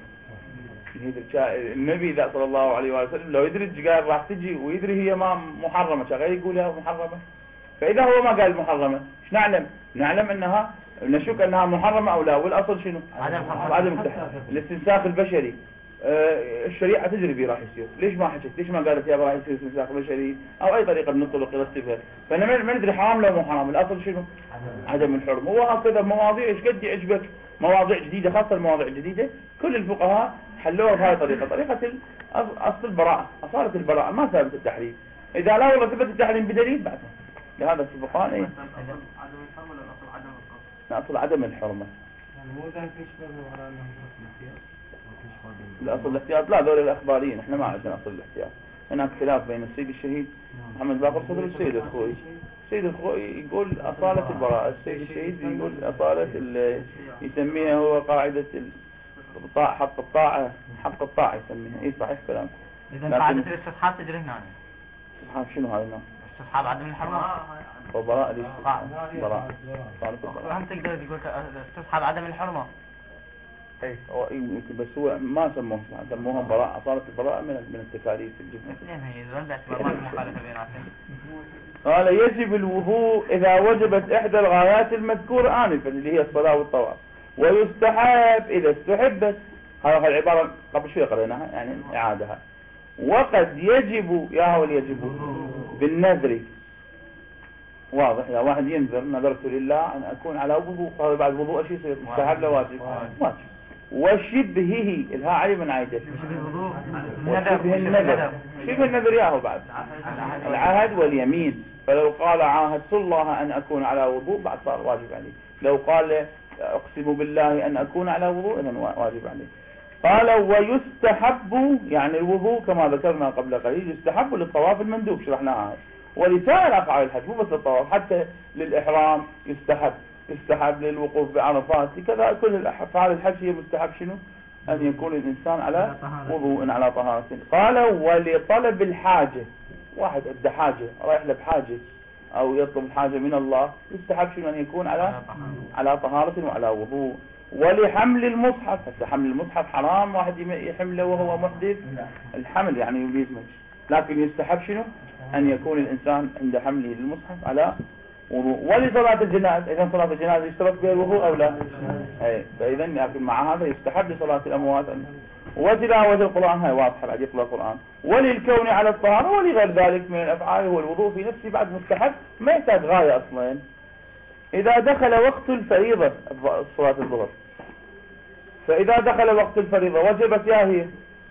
النبي ذا صلى الله عليه وسلم لو يدري السجاير راح تجي ويدري هي ما محرمة، شغال يقول لها محرمة. فإذا هو ما قال محرمة ايش نعلم؟ نعلم انها نشك انها محرمة او لا، والاصل شنو؟ عدم التحريم. الاستنساخ البشري الشريعة تدري به راح يصير، ليش ما حكت؟ ليش ما قالت يا راح يصير استنساخ بشري او اي طريقة من الطرق يرتبها؟ فانا ما ندري حرام لو مو حرام، الاصل شنو؟ عدم الحرمة. وهكذا مواضيع ايش قد يعجبك، مواضيع جديدة خاصة المواضيع الجديدة كل الفقهاء حلوها بهاي الطريقة، طريقة اصل البراءة، اصالة البراءة، ما ثابت التحريم. اذا لا والله ثبت التحريم بدليل بعد لهذا الفقهاء ايه؟ عدم الحرمة ولا الأصل عدم القصد؟ الاصل عدم الحرمة. يعني مو ذا فيش فرق وراء انه الاحتياط؟ الاصل الاحتياط لا، دول الاخباريين، احنا ما عندنا اصل الاحتياط. هناك خلاف بين السيد الشهيد محمد باقر صدر والسيد الخوئي. السيد الخوئي يقول اصالة البراءة، السيد الشهيد يقول اصالة يسميها هو قاعدة حق الطاعة، حق الطاعة يسميها. اي صحيح كلام. اذا قاعدة الاستصحاب تجري هنا. استصحاب شنو هذا النوع؟ استصحاب عدم الحرمة. وبراءة ليش؟ براءة. هم تقدر تقول استصحاب عدم الحرمة. اي هو بس هو ما سموها براءة، صارت البراءة من التكاليف الجسم. اثنين هي رد اعتبار ما مخالفة بيناتهم. قال يجب الوضوء إذا وجبت إحدى الغايات المذكورة آنفا اللي هي الصلاة والطواف، ويستحب إذا استحبت. هذه العبارة قبل شوي قرأناها يعني إعادها. وقد يجب يا هو يجب بالنذر، واضح، إذا واحد ينذر نذرت لله أن أكون على وضوء، هذا بعد وضوء شيء يصير مستحب لا واجب؟ واجب. وشبهه الها علي من عيده، وشبه النذر، شبه النذر ياهو بعد العهد واليمين. فلو قال عاهدت الله أن أكون على وضوء بعد صار واجب عليه، لو قال أقسم بالله أن أكون على وضوء إذن واجب عليه. قال ويستحب يعني الوضوء كما ذكرنا قبل قليل يستحب للطواف المندوب شرحناها، ولسائر أفعال الحج مو بس الطواف، حتى للإحرام يستحب للوقوف بعرفات، كذا كل أفعال الحج هي مستحب شنو؟ أن يكون الإنسان على وضوء على طهارة. قال ولطلب الحاجة، واحد عنده حاجة رايح له بحاجة أو يطلب الحاجة من الله يستحب شنو؟ أن يكون على طهارة وعلى وضوء. ولحمل المصحف، هسه حمل المصحف حرام واحد يحمله وهو محدث، الحمل يعني يلزمه، لكن يستحب شنو؟ أن يكون الإنسان عند حمله للمصحف على وضوء. ولصلاة الجنازة، إذا صلاة الجنازة يشترط بها الوضوء أو لا؟ أي فإذا لكن مع هذا يستحب لصلاة الأموات. وتلاوة القرآن هاي واضحة بعد يقرأ القرآن. وللكون على الطهارة ولغير ذلك من الأفعال والوضوء في نفسه بعد مستحب ما يحتاج غاية أصلا. إذا دخل وقت الفريضة صلاة الظهر، فإذا دخل وقت الفريضة وجبت يا هي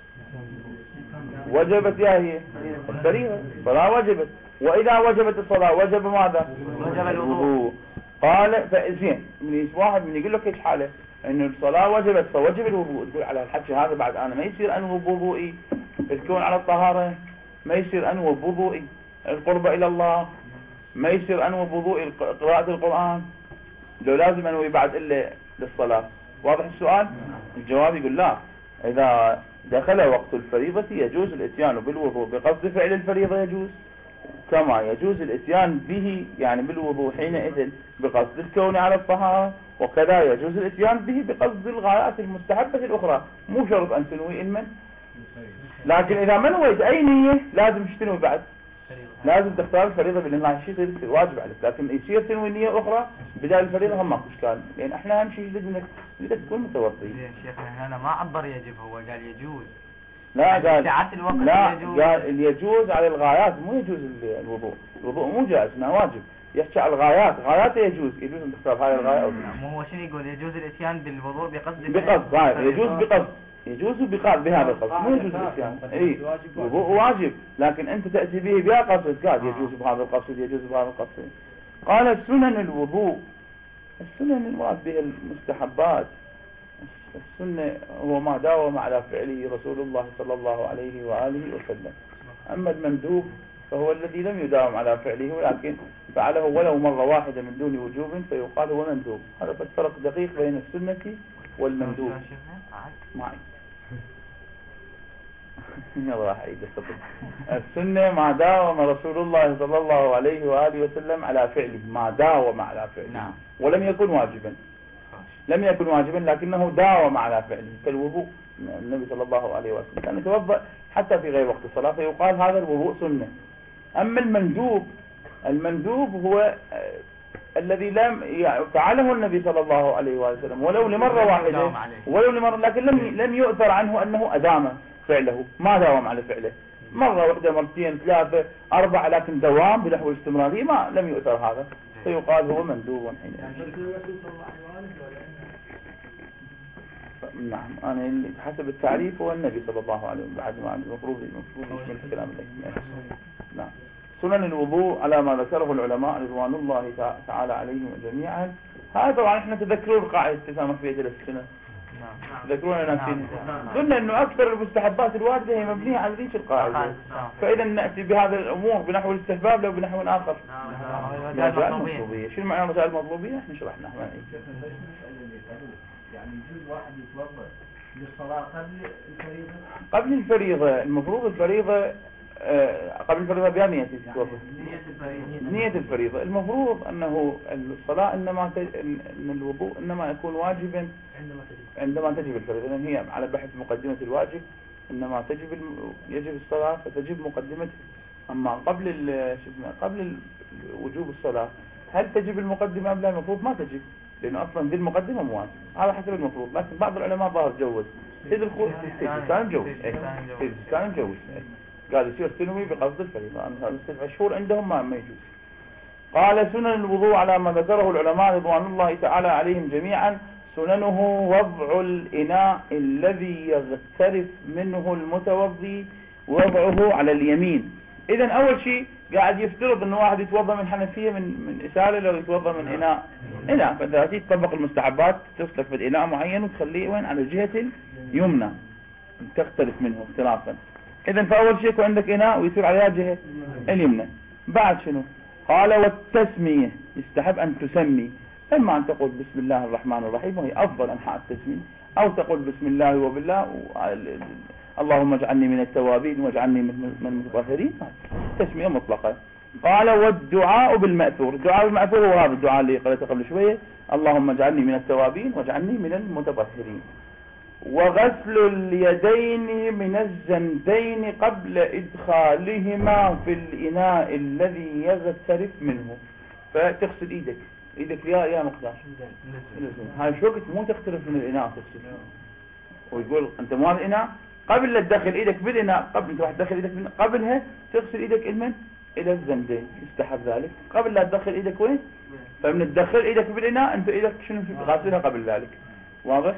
الفريضة، فلا وجبت. وإذا وجبت الصلاة وجب ماذا؟ وجب الوضوء. قال فإزين من واحد من يقول لك ايش حاله إنه الصلاة وجبت فوجب الوضوء، تقول على الحكي هذا بعد أنا ما يصير أنوب وضوئي الكون على الطهارة، ما يصير أنوب وضوئي القربة إلى الله، ما يصير أنوب وضوئي قراءة القرآن، لو لازم أنوي بعد إلا للصلاة. واضح السؤال؟ الجواب يقول لا، إذا دخل وقت الفريضة يجوز الاتيان بالوضوء بقصد فعل الفريضة، يجوز كما يجوز الاتيان به يعني بالوضوء حينئذ بقصد الكون على الطهارة، وكذا يجوز الاتيان به بقصد الغايات المستحبة الأخرى، مو شرط أن تنوي علما. لكن إذا ما نويت أي نية لازم تنوي بعد لازم تختار الفريضة بالله شيء يصير واجب عليك، لكن يصير تنوي نية أخرى بدال الفريضة هم ماكو إشكال، لأن إحنا أهم شيء بدك تكون متوضي. شيخنا هنا ما عبر يجب، هو قال يجوز. لا قال ساعات الوقت لا يجوز. قال يجوز على الغايات، مو يجوز الوضوء. الوضوء مو جائز، ما واجب. يحكي على الغايات، غاياته يجوز أن تختار هاي الغاية أو مو هو شنو يقول؟ يجوز الاتيان بالوضوء بقصد يجوز بقصد، يجوز بهذا القصد، مو يجوز الاتيان. اي وضوء واجب، لكن انت تأتي به بها قصد، قال يجوز بهذا القصد، يجوز بهذا القصد. قال سنن الوضوء، السنن المراد بها المستحبات. السنة هو ما داوم على فعله رسول الله صلى الله عليه وآله وسلم. أما المندوب فهو الذي لم يداوم على فعله ولكن فعله ولو مرة واحدة من دون وجوب فيقال هو مندوب. هذا فرق دقيق بين السنة والمندوب. معي يلا راح أعيد السطر. السنة ما داوم رسول الله صلى الله عليه وآله وسلم على فعله، ما داوم على فعله ولم يكن واجبا، لم يكن واجبا لكنه داوم على فعله. كالوضوء، النبي صلى الله عليه وسلم كان يتوضأ حتى في غير وقت الصلاة فيقال هذا الوضوء سنة. أما المندوب هو الذي لم فعله النبي صلى الله عليه وسلم ولو لمرة واحدة، لكن لم يؤثر عنه أنه أدام فعله، ما داوم على فعله مرة واحدة مرتين ثلاثة أربعة، لكن دوام بنحو الاستمرارية ما لم يؤثر هذا فيقال هو مندوب حين. نعم أنا اللي حسب التعريف هو النبي صلى الله عليه وسلم، بعد ما المفروض يشمل الكلام عليه. نعم. سنن الوضوء على ما ذكره العلماء رضوان الله تعالى عليهم جميعا. هذا طبعا احنا تذكرون قاعدة تسامح في أجل السنة، تذكرون نفسنا قلنا انه اكثر المستحبات الواردة هي مبنية على ذيك القاعدة، فاذا نأتي بهذا الامور بنحو الاستحباب لو بنحو اخر. مسائل مطلوبية. شو معنى مسائل مطلوبية؟ احنا شرحناها. يعني يجوز واحد يتوضأ للصلاة قبل الفريضة. المفروض الفريضة قبل الفريضة بها نية الفريضة. المفروض أنه الصلاة إنما إن الوضوء إنما يكون واجبا عندما تجب الفريضة، لأن هي على بحث مقدمة الواجب إنما يجب الصلاة فتجب مقدمة. أما قبل وجوب الصلاة هل تجب المقدمة أم لا؟ المفروض ما تجب، لأن أصلا ذي المقدمة مو واجب، هذا حسب المفروض. لكن بعض العلماء ظاهر جوز سيد الخوف كان مجوز قال يصير تنوي بقصد الفريضة، هذا 7 شهور عندهم ما يجوز. قال سنن الوضوء على ما ذكره العلماء رضوان الله تعالى عليهم جميعا. سننه وضع الإناء الذي يغترف منه المتوضي وضعه على اليمين. إذن أول شيء قاعد يفترض أنه واحد يتوضأ من حنفية من إسالة لو يتوضأ من إناء فإذا تطبق المستحبات تسلك في الإناء معين وتخليه وين على الجهة اليمنى تختلف منه اختلافا. إذن فأول شيء يكون عندك إناء ويصير على جهة اليمنى. بعد شنو؟ قال والتسمية، يستحب أن تسمي، إما أن تقول بسم الله الرحمن الرحيم وهي أفضل أنحاء التسمية، أو تقول بسم الله وبالله اللهم اجعلني من التوابين واجعلني من المتطهرين، تسمية مطلقة. قال والدعاء بالمأثور. الدعاء بالمأثور هو هذا الدعاء اللي قلته قبل شوية، اللهم اجعلني من التوابين واجعلني من المتطهرين. وغسل اليدين من الزندين قبل إدخالهما في الإناء الذي يغترف منه. فتغسل إيدك يا مقدار هاي شو وقت مو تختلف من الإناء تغسل، ويقول أنت مال الإناء قبل لا تدخل إيدك بالإناء، قبل أنت راح تدخل إيدك قبلها تغسل إيدك إلى الزندين، يستحب ذلك قبل لا تدخل إيدك وين. فمن تدخل إيدك بالإناء أنت إيدك شنو غاسلها قبل ذلك. واضح؟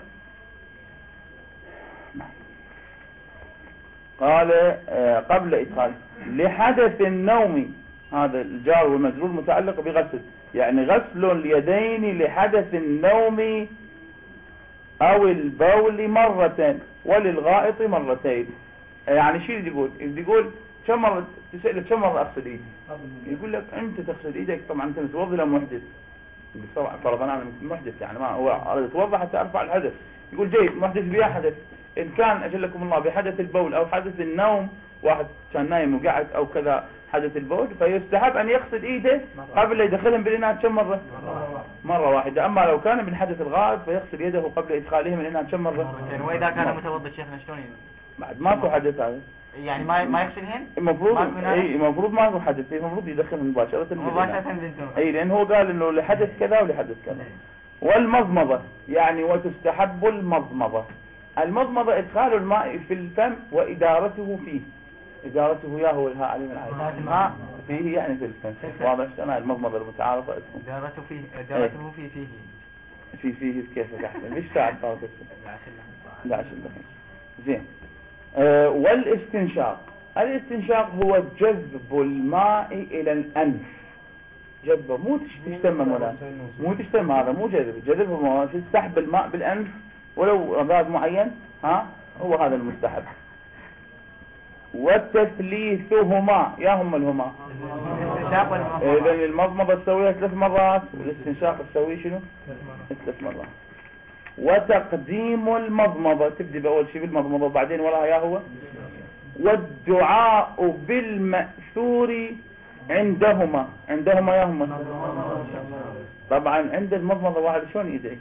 قال قبل إدخال لحدث النوم، هذا الجار والمجرور متعلق بغسل، يعني غسل اليدين لحدث النوم أو البول مرة وللغائط مرتين. يعني شو يقول كم مرة تسأل كم مرة أغسل إيدي؟ يقول لك أنت تغسل إيدك طبعا أنت متوضي لا محدث، فرضنا أنا محدث يعني ما هو أريد أتوضى حتى أرفع الحدث. يقول جيد محدث بها حدث، إن كان أجلكم الله بحدث البول أو حدث النوم، واحد كان نايم وقعد أو كذا حدث البول، فيستحب أن يغسل إيده قبل لا يدخلهم بالإناء كم مرة؟ مرة واحدة. أما لو كان من حدث الغائط فيغسل يده قبل إدخالهم بالإناء كم مرة؟ وإذا كان متوضئ شيخنا شلون بعد ماكو حدث هذا، يعني ما يغسلهن؟ المفروض ما يكون حدث، المفروض يدخل مباشرة بنتهم. اي لان هو قال انه لحدث كذا ولحدث كذا. والمضمضة يعني وتستحب المضمضة. المضمضة ادخال الماء في الفم وادارته فيه. ادارته يا هو الهاء عليه من عايز الماء فيه يعني في الفم. واضح انا المضمضة المتعارفة اسمه ادارته فيه كيف احسن ليش تعال طاقة لا عشان زين. والاستنشاق. الاستنشاق هو جذب الماء الى الانف. جذبه مو تشتم ولا مو تشتم، هذا مو جذب هو سحب الماء بالانف ولو غاز معين هو هذا المستحب. وتثليثهما يا هم الهما. اذا المضمضة تسويها 3 مرات والاستنشاق تسويه شنو 3 مرات. وتقديم المضمضة تبدي بأول شيء بالمضمضة وبعدين وراها يا هو. والدعاء بالمأثور عندهما يا هم. طبعا عند المضمضة واحد شلون يدعي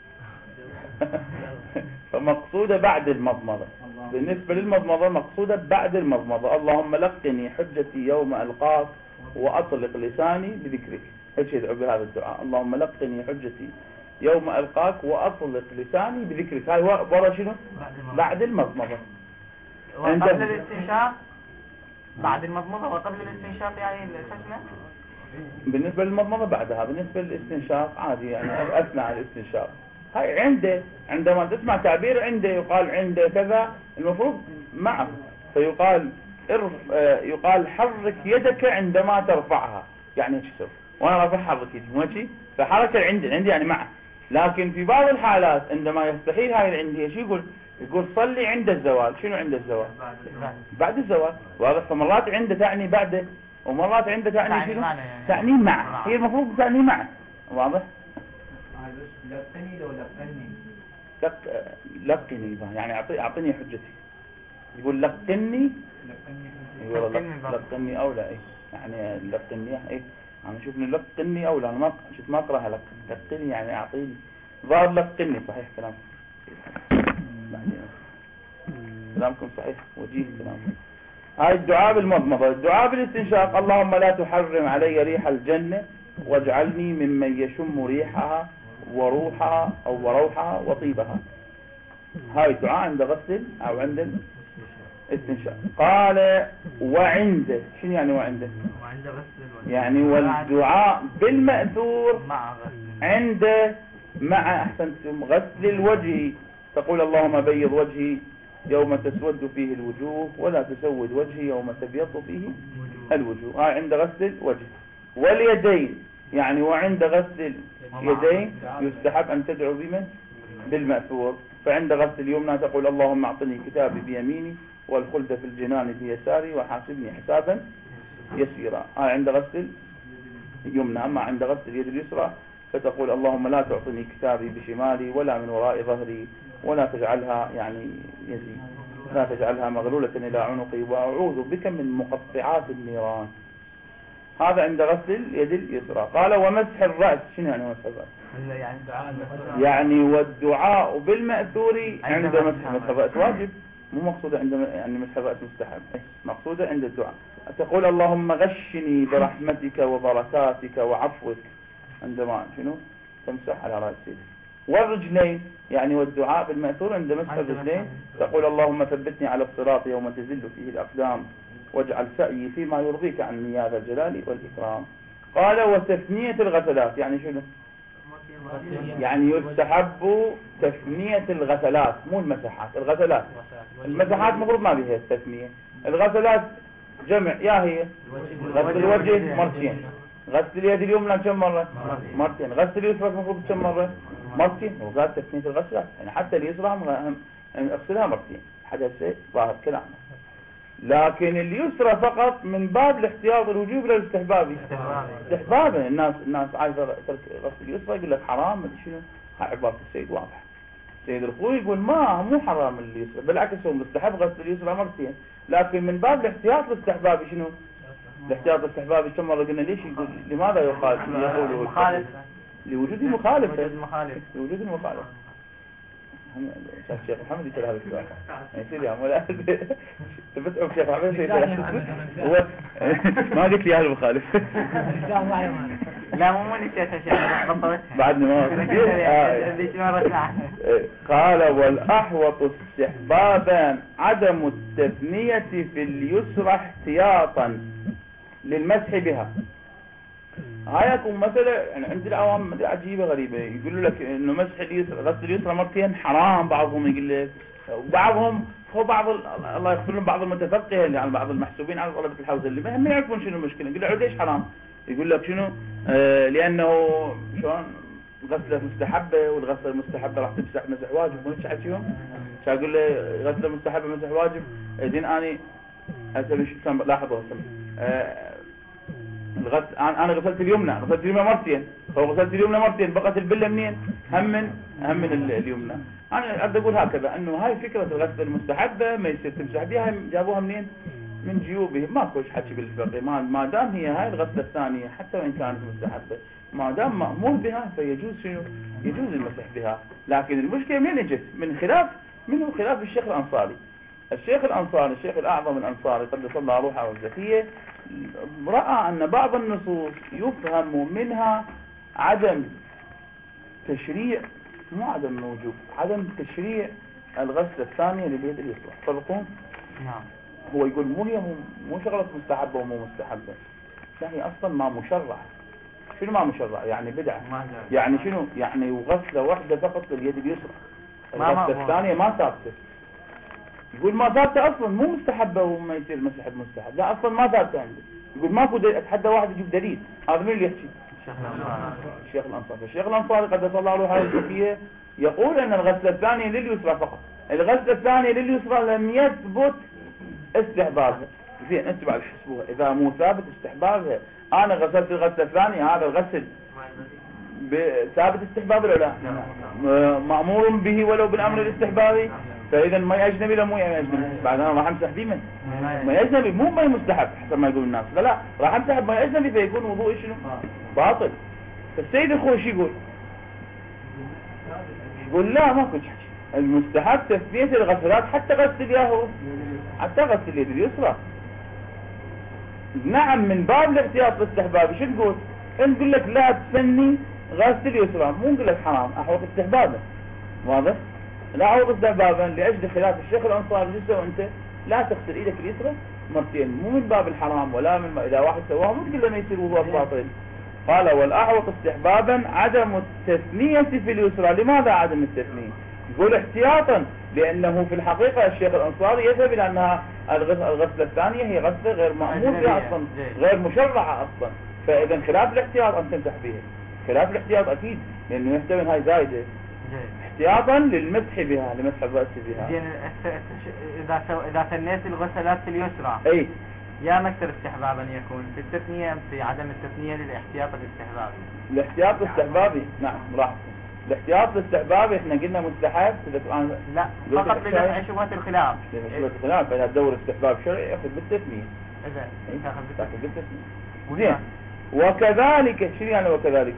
فمقصودة بعد المضمضة. بالنسبة للمضمضة مقصودة بعد المضمضة. اللهم لقني حجتي يوم ألقاك وأطلق لساني بذكرك. ايش يدعو بهذا الدعاء؟ اللهم لقني حجتي يوم ألقاك وأطلق لساني بذكرك. هاي ورا شنو بعد المضمضة. وقبل الاستنشاق بعد المضمضة وقبل الاستنشاق يعني الحسنة. بالنسبة للمضمضة بعدها. بالنسبة للاستنشاق عادي يعني أثناء الاستنشاق. هاي عنده عندما تسمع تعبير عنده يقال عنده كذا المفروض معه فيقال يقال حرك يدك عندما ترفعها يعني ايش يصير وانا رافع حرك يدي مو هيك فحركة عندي يعني معه. لكن في بعض الحالات عندما يستحيل هاي العندية شو يقول صلي عند الزوال. شنو عند الزوال؟ بعد الزوال. واضح. فمرات عنده تعني بعده ومرات عنده تعني شنو تعني معه. هي المفروض تعني معه. واضح. لقني لو لقني لقني يعني اعطني حجتي. يقول لقني لقني او لا يعني لقني انا شوفني لقني او لا. انا ما اقراها لقني يعني اعطيني ظاهر لقني. صحيح كلامكم صحيح وجيه كلامكم. هاي الدعاء بالمضمضة. الدعاء بالاستنشاق اللهم لا تحرم علي ريح الجنة واجعلني ممن يشم ريحها وروحها أو وروحها وطيبها. هاي الدعاء عند غسل أو عند الاستنشاق. قال وعنده. شنو يعني وعنده يعني والدعاء بالمأثور عنده مع أحسنتم غسل الوجه. تقول اللهم بيض وجهي يوم تسود فيه الوجوه ولا تسود وجهي يوم تبيض فيه الوجوه. هاي عند غسل الوجه. واليدين يعني وعند غسل اليدين يستحب أن تدعو بمن بالمأثور. فعند غسل اليمنى تقول اللهم اعطني كتابي بيميني والخلد في الجنان بيساري وحاسبني حسابا يسيرا. هاي عند غسل اليمنى. أما عند غسل اليد اليسرى فتقول اللهم لا تعطني كتابي بشمالي ولا من وراء ظهري ولا تجعلها يعني يزي لا تجعلها مغلولة إلى عنقي وأعوذ بك من مقطعات النيران. هذا عند غسل اليد اليسرى. قال ومسح الرأس. شنو يعني مسح الرأس؟ يعني والدعاء بالمأثور عند مسح الرأس واجب مو مقصودة عند يعني مسح الرأس مستحب. مقصودة عند الدعاء. تقول اللهم غشني برحمتك وبركاتك وعفوك عندما شنو تمسح على رأسك. والرجلين يعني والدعاء بالمأثور عند مسح الرجلين تقول اللهم ثبتني على الصراط يوم تزل فيه الأقدام واجعل سعي فيما يرضيك عني يا ذا الجلال والإكرام. قال وتثنية الغسلات يعني شنو يعني يستحب تثنية الغسلات مو المسحات. الغسلات المسحات مفروض ما بها التثنية. الغسلات جمع يا هي غسل الوجه مرتين غسل اليد اليمنى كم مرة مرتين غسل اليسرى مفروض كم مرة مرتين. وقال تثنية الغسلات يعني حتى اليسرى اغسلها مرتين. حدث ظاهر كلامه. لكن اليسرى فقط من باب الاحتياط الوجوب للاستحبابي. استحبابا الناس عايزه ترك غسل اليسرى يقول لك حرام ما شنو. هاي عباره السيد واضح. السيد الخوي يقول مو حرام اليسرى بالعكس هو مستحب غسل اليسرى مرتين. لكن من باب الاحتياط الاستحبابي شنو الاحتياط الاستحبابي كم مره قلنا ليش يقول لماذا يقول مخالف لوجود مخالفه لوجود المخالفه. الشيخ محمد يسأل هذا السؤال يصير يا ولا تبتعوا الشيخ محمد هو ما قلت لي هذا المخالف لا مو نسيت يا شيخ بعدني ما قال والأحوط استحبابا عدم التثنية في اليسرى احتياطا للمسح بها. هاي يكون مثلا يعني عند العوام عجيبة غريبة يقولوا لك انه مسح اليسرى غسل اليسرى مرتين حرام، بعضهم يقول لك، وبعضهم هو بعض الله يغفر لهم بعض المتفقه يعني بعض المحسوبين على طلبة الحوزة اللي ما يعرفون شنو المشكلة، يقول له ليش حرام؟ يقول لك شنو لانه شلون غسلة مستحبة، والغسلة المستحبة راح تمسح مسح واجب، مو شعتيهم شو اقول له غسلة مستحبة مسح واجب دين اني هسه لاحظوا الغسل انا غسلت اليمنى مرتين، هو غسلت اليمنى مرتين، بقت البله منين؟ هم من اليمنى. انا اريد اقول هكذا انه هاي فكره الغسل المستحبه ما يصير تمسح بها، جابوها منين؟ من جيوبهم، ماكوش حكي بالفقه، ما دام هي هاي الغسله الثانيه حتى وان كانت مستحبه ما دام مأمور بها فيجوز شنو؟ يجوز المسح بها. لكن المشكله منين اجت؟ من خلاف الشيخ الانصاري. الشيخ الأعظم الأنصاري قدس الله روحه الزكية رأى أن بعض النصوص يفهم منها عدم تشريع، مو عدم وجوب، عدم تشريع الغسلة الثانية لليد اليسرى. فرقون؟ نعم. هو يقول مو شغلة مستحبة ومو مستحبة، لا هي أصلا ما مشرع. شنو ما مشرع؟ يعني بدعة، يعني شنو؟ يعني وغسلة واحدة فقط لليد اليسرى، الغسلة الثانية ما ثابتة. يقول ما ثابته اصلا، مو مستحبه وما يصير مسح بمستحب، لا اصلا ما ثابته عنده. يقول ماكو اتحدى واحد يجيب دليل. هذا مين اللي يحكي؟ الشيخ الانصاري قدس الله روحه الزكيه يقول ان الغسله الثانيه لليسرى فقط، الغسله الثانيه لليسرى لم يثبت استحبابها. زين انتم بعد حسبوها، اذا مو ثابت استحبابها انا غسلت الغسله الثانيه، هذا الغسل ثابت استحباب ولا لا؟ مأمور به ولو بالامر الاستحبابي، فاذا ما اجنبي لا مو اجنبي، بعد انا راح امسح بمن؟ ما اجنبي، مو ما مستحب حسب ما يقول الناس، لا راح امسح ما اجنبي فيكون وضوء شنو؟ باطل. فالسيد الخوي شو يقول لا ماكو شيء، المستحب تثبيت الغسلات حتى غسل الياهو، حتى غسل اليد اليسرى. نعم من باب الاحتياط الاستحبابي شو تقول؟ نقول لك لا تسني غسل اليسرى، مو نقول لك حرام، احوط استحبابا، واضح؟ لا عوض استحبابا لاجل خلاف الشيخ الانصاري شو تسوي انت؟ لا تغسل ايدك اليسرى مرتين، مو من باب الحرام ولا من اذا واحد سواه مو تقول له ما يصير وضوء باطل. قال والاعوط استحبابا عدم التثنية في اليسرى. لماذا عدم التثنية؟ يقول احتياطا، لانه في الحقيقة الشيخ الانصاري يذهب الى انها الغسلة الثانية هي غسلة غير مأمور بها اصلا، غير مشرعة اصلا، فاذا خلاف الاحتياط ان تمسح بها، خلاف الاحتياط اكيد، لانه يحتمل هاي زايدة احتياطا للمسح بها، لمسح الرأس بها. زين اذا ثنيت الغسلات في اليسرى اي يا مكثر استحبابا يكون في التثنية ام في عدم التثنية للاحتياط الاستحبابي؟ الاحتياط الاستحبابي نعم راح. الاحتياط الاستحبابي احنا قلنا مستحب لا فقط لدفع شبهة الخلاف. شبهة الخلاف فإذا تدور استحباب شرعي ياخذ بالتثنية. إذا تاخذ بالتثنية. زين وكذلك شنو يعني وكذلك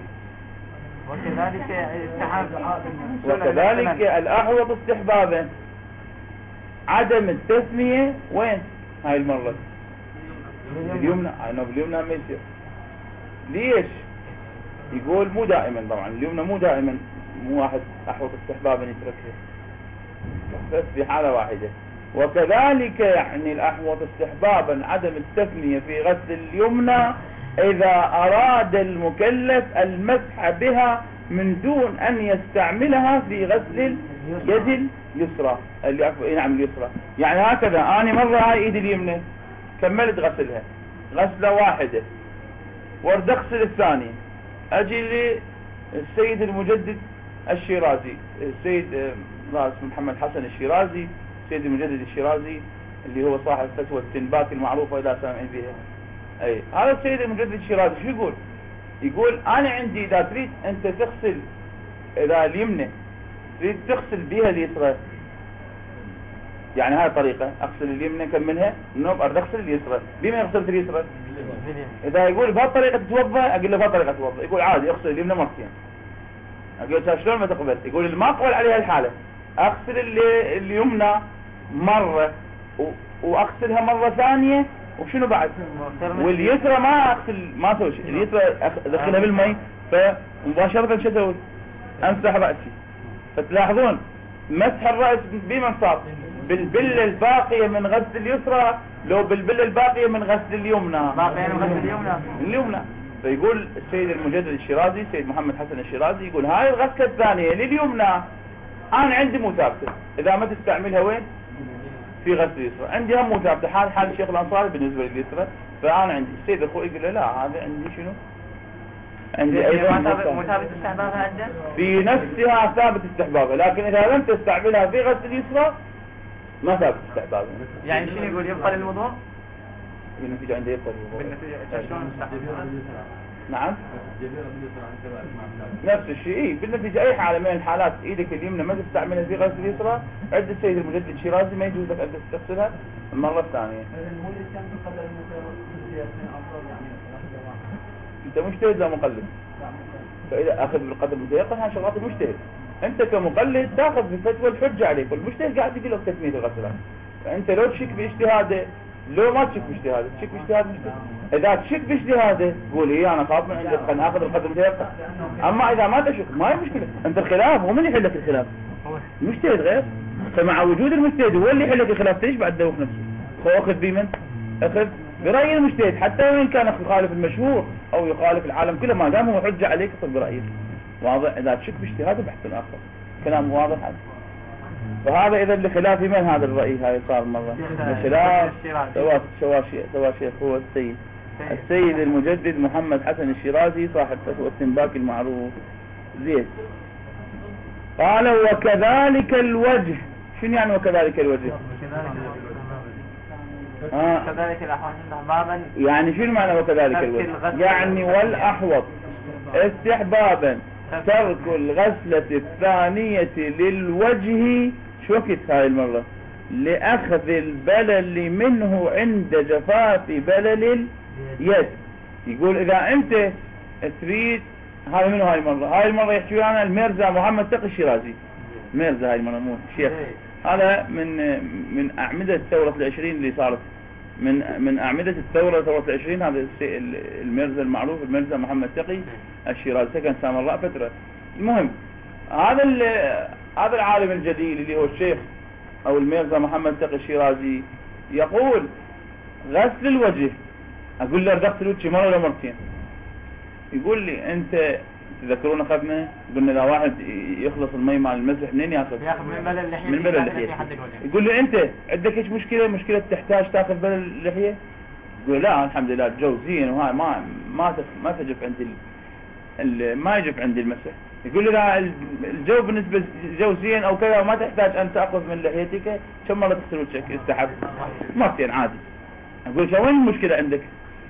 الأحوط استحبابا عدم التثنية وين هاي المرة؟ اليمنى. باليمنى ما يصير. ليش؟ يقول مو دائما، طبعا اليمنى مو دائما، مو واحد أحوط استحبابا يتركها بس في حالة واحدة. وكذلك يعني الأحوط استحبابا عدم التثنية في غسل اليمنى إذا أراد المكلف المسح بها من دون أن يستعملها في غسل اليد اليسرى. نعم اليسرى. يعني هكذا أنا مرة هاي إيدي اليمنى كملت غسلها غسلة واحدة وارد أغسل الثانية، أجي لي السيد المجدد الشيرازي، السيد اسمه محمد حسن الشيرازي، السيد المجدد الشيرازي اللي هو صاحب فتوى التنباك المعروفة إذا سامعين بها. أي هذا السيد المجدد الشيرازي شو يقول؟ يقول أنا عندي إذا تريد أنت تغسل إذا اليمنى تريد تغسل بها اليسرى، يعني هاي طريقة أغسل اليمنى كملها نوب أرد أغسل اليسرى. بما غسلت اليسرى؟ إذا يقول بهالطريقة تتوضأ أقول له بهالطريقة تتوضأ، يقول عادي أغسل اليمنى مرتين. أقول له شلون ما تقبل؟ يقول ما أقبل عليها الحالة اغسل اليمنى مرة واغسلها مرة ثانية، وشنو بعد؟ واليسرى ما اغسل، ما اسوي شيء، اليسرى ادخلها بالمي فمباشرة شو اسوي؟ امسح رأسي. فتلاحظون مسح الرأس بمن صار؟ بالبلة الباقية من غسل اليسرى لو بالبلة الباقية من غسل اليمنى؟ باقية من غسل اليمنى. فيقول السيد المجدد الشيرازي، سيد محمد حسن الشيرازي، يقول هاي الغسلة الثانية لليمنى انا عندي مو ثابتة، اذا ما تستعملها وين؟ في غسل اليسرى. عندي هم مو ثابتة، حال الشيخ الانصاري بالنسبة لليسرى. فانا عندي السيد اخوي يقول له لا هذا عندي شنو؟ عندي ايضا مو ثابت استحبابها عنده؟ في نفسها ثابت استحبابها، لكن اذا لم تستعملها في غسل اليسرى ما ثابت استحبابها. يعني شنو يقول؟ يبقى للوضوء؟ بالنتيجة عنده يبقى للوضوء. بالنتيجة شلون استحبابها؟ نعم نفس الشيء. بالنتيجة اي حالة من الحالات ايدك اليمنى ما تستعملها في غسل اليسرى، عند السيد المجدد الشيرازي ما يجوز لك ان تغسلها المرة الثانية. انت مجتهد لا مقلد؟ فاذا اخذ بالقدر المتيقن هاي شغلات المجتهد. انت كمقلد تاخذ بفتوى الحجة عليك، والمجتهد قاعد يقول لك تسمية الغسلات. فانت لو تشك باجتهاده، لو ما تشك باجتهاده، تشك باجتهاد مجتهد. اذا تشك باجتهاده قول ايه انا خاف من عندك خلينا ناخذ القدر المتيقن. اما اذا ما تشك ما هي مشكلة، انت الخلاف هو من يحل لك الخلاف؟ المجتهد غير. فمع وجود المجتهد هو اللي يحل لك الخلاف، ليش بعد دوخ نفسه؟ اخذ بمن؟ اخذ برأي المجتهد، حتى وإن كان يخالف المشهور أو يخالف العالم كله، ما دام هو حجة عليك اخذ برأيه. واضح؟ إذا تشك باجتهاده بحث آخر. كلام واضح هذا. فهذا إذا لخلاف من هذا الرأي هاي صار مرة خلاف سوا شيخ هو السيد المجدد محمد حسن الشيرازي صاحب فتوى السنباك المعروف. زين. قال وكذلك الوجه. شنو يعني وكذلك الوجه؟ كذلك الأحوال استحبابا. يعني شنو معنى وكذلك الوجه؟ يعني والأحوط استحبابا ترك الغسلة الثانية للوجه. شو وقت هاي المرة؟ لأخذ البلل منه عند جفاف بلل اليد. يقول إذا أنت تريد، هاي منه هاي المرة؟ هاي المرة يحكي عنها الميرزا محمد تقي الشيرازي. ميرزا هاي المرة مو شيخ. هذا من أعمدة الثورة العشرين اللي صارت، من أعمدة ثورة العشرين. هذا الميرزا المعروف الميرزا محمد تقي الشيرازي، سكن سامراء فترة. المهم هذا العالم الجليل اللي هو الشيخ أو الميرزا محمد تقي الشيرازي يقول غسل الوجه. أقول له غسل وجهي مرة ولا مرتين؟ يقول لي أنت تذكرون أخذنا قلنا إذا واحد يخلص المي مع المسح منين ياخذ؟ من بلل اللحية. يقول لي أنت عندك إيش مشكلة تحتاج تاخذ بلل اللحية؟ يقول لا الحمد لله الجو زين وهاي ما تجف عندي ما يجف عندي المسح. يقول لي لا الجو بالنسبة جو زين أو كذا وما تحتاج أن تأخذ من لحيتك، كم مرة تغسل وجهك يستحب؟ مرتين عادي. أقول وين المشكلة عندك؟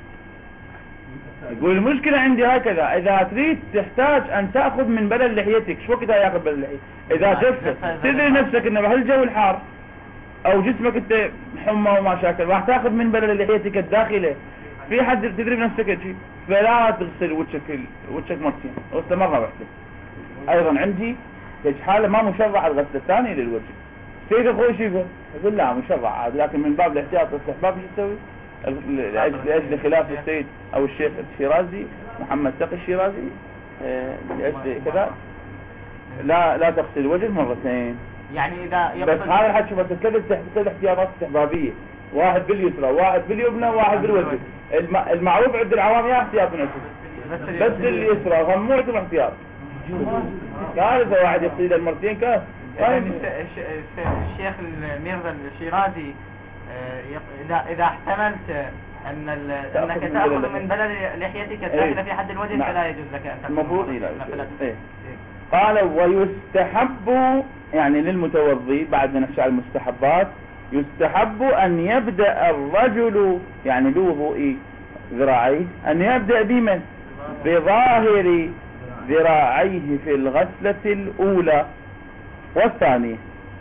يقول المشكلة عندي هكذا، إذا تريد تحتاج أن تأخذ من بلل لحيتك. شو وقتها يأخذ بلل لحيتك؟ إذا جفت تدري نفسك إنه بهالجو الحار أو جسمك أنت حمى وما شاكل راح تأخذ من بلل لحيتك الداخلة، في حد تدري بنفسك شيء، فلا تغسل وجهك مرتين، غسلة مرة واحدة. أيضا عندي حالة ما مشرع الغسلة الثانية للوجه. سيد أخوي شو يقول لا مشرع عاد، لكن من باب الاحتياط والاستحباب شو تسوي؟ لأجل خلاف السيد أو الشيخ الشيرازي محمد تقي الشيرازي لأجل كذا لا تغسل الوجه مرتين. يعني إذا بس هذا الحد شوف كذا احتياطات استحبابية، واحد باليسرى واحد باليمنى واحد بالوجه. المعروف عند العوام يا احتياط من بس اليسرى هم مو عندهم احتياط. كارثة واحد يغسل المرتين كارثة. الشيخ الميرزا الشيرازي إذا احتملت أنك تأخذ من بلل لحيتك الداخلة في حد الوجه فلا يجوز لك أن تأخذ. المفروض قال ويستحب يعني للمتوضي بعد من أشياء المستحبات يستحب أن يبدأ الرجل يعني بوضوء ذراعيه أن يبدأ بمن؟ بظاهر ذراعيه في الغسلة الأولى والثانية.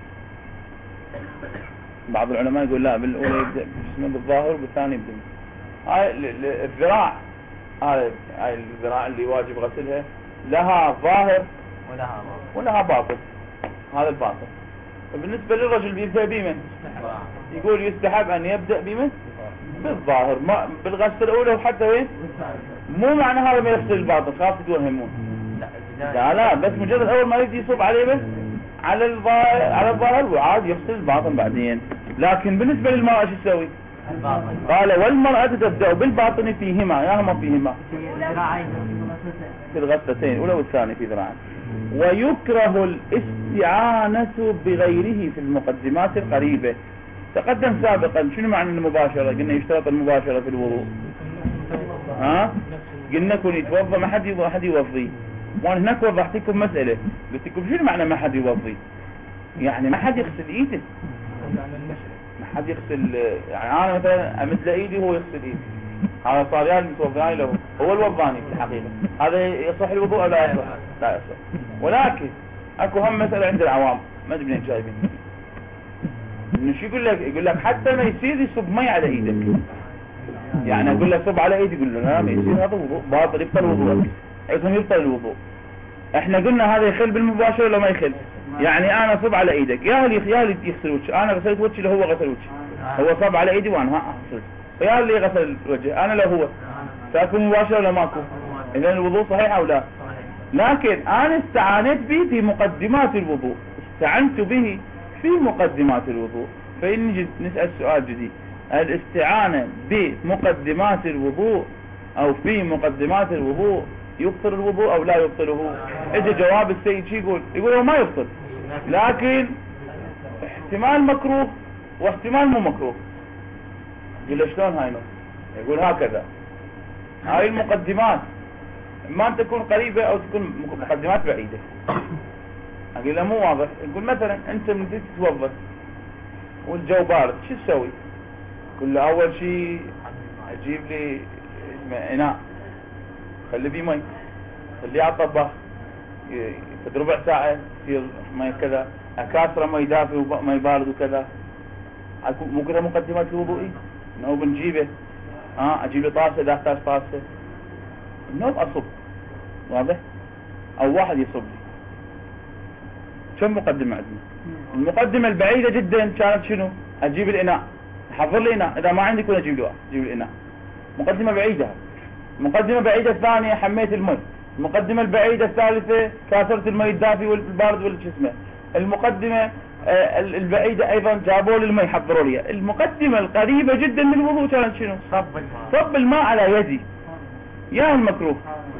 بعض العلماء يقول لا بالأولى يبدأ بالظاهر وبالثاني يبدأ. هاي الذراع، هاي الذراع اللي واجب غسلها لها ظاهر ولها باطن. هذا الباطن بالنسبة للرجل بيبدأ بمن؟ يقول يستحب أن يبدأ بمن؟ بالظاهر، ما بالغسل الأولى وحتى وين؟ مو معنى هذا ما يغسل الباطن، خلاص يتوهمون. لا بس مجرد أول ما يجي يصب عليه بس على الظاهر وعاد يغسل الباطن بعدين. لكن بالنسبة للمرأة شو تسوي؟ قال والمرأة تبدأ بالباطن فيهما، ياهما فيهما في الغسلتين الأولى والثانية في ذراعين. ويكره الاستعانة بغيره في المقدمات القريبة. تقدم سابقا شنو معنى المباشرة؟ قلنا يشترط المباشرة في الوضوء. قلنا كن يتوضى ما حد يوضي. وانا هناك وضحت لكم مسألة، قلت لكم شنو معنى ما حد يوضي؟ يعني ما حد يغسل ايده، ما حد يغسل. يعني انا مثلا امد له ايدي وهو يغسل ايدي، هذا صار يعني متوضئاني له، هو الوضاني في الحقيقة. هذا يصح الوضوء او لا يصح؟ لا يصح. ولكن اكو هم مسألة عند العوام ما ادري منين جايبين، انه شو يقول لك حتى ما يصير يصب مي على ايدك. يعني اقول له صب على ايدي، يقول له لا ما يصير، هذا وضوء باطل، يبطل وضوءك، عندهم يبطل الوضوء. احنا قلنا هذا يخل بالمباشرة ولا ما يخل؟ يعني انا صب على ايدك، يا اللي يغسل وجهي، انا غسلت وجهي لو هو غسل وجهي، هو صب على ايدي وانا غسلت، يا اللي غسل وجهي انا لو هو، تكون مباشرة ولا ماكو؟ اذا الوضوء صحيح او لا؟ لكن انا استعانت به في مقدمات الوضوء، استعنت به في مقدمات الوضوء. فإن نسأل سؤال جديد، الاستعانة بمقدمات الوضوء او في مقدمات الوضوء يبطل الوضوء او لا يبطله؟ اجى جواب السيد شي يقول هو ما يبطل، لكن احتمال مكروه واحتمال مو مكروه. يقول شلون هاي؟ يقول هكذا، هاي المقدمات اما ان تكون قريبة او تكون مقدمات بعيدة. اقول له مو واضح. يقول مثلا انت من تيجي تتوضا والجو بارد شو تسوي؟ يقول له اول شيء اجيب لي اناء خلي بيه مي، خليه على الطباخ في ربع ساعة يصير مي كذا، اكاسره مي دافي ومي بارد وكذا. مو كذا مقدمات الوضوء؟ انه بنجيبه اجيب له طاسة اذا احتاج طاسة، انه اصب، واضح؟ او واحد يصب لي. كم مقدمة عندنا؟ المقدمة البعيدة جدا كانت شنو؟ اجيب الاناء، احضر لي اناء، اذا ما عندي كون اجيب الاناء. مقدمة بعيدة. مقدمة بعيدة الثانية حميت المي. المقدمة البعيدة الثالثة كاسرت المي الدافي والبارد والجسمة. المقدمة البعيدة ايضا جابوا لي المي حضروا لي. المقدمة القريبة جدا من الوضوء كانت شنو؟ صب الماء على يدي. يا المكروه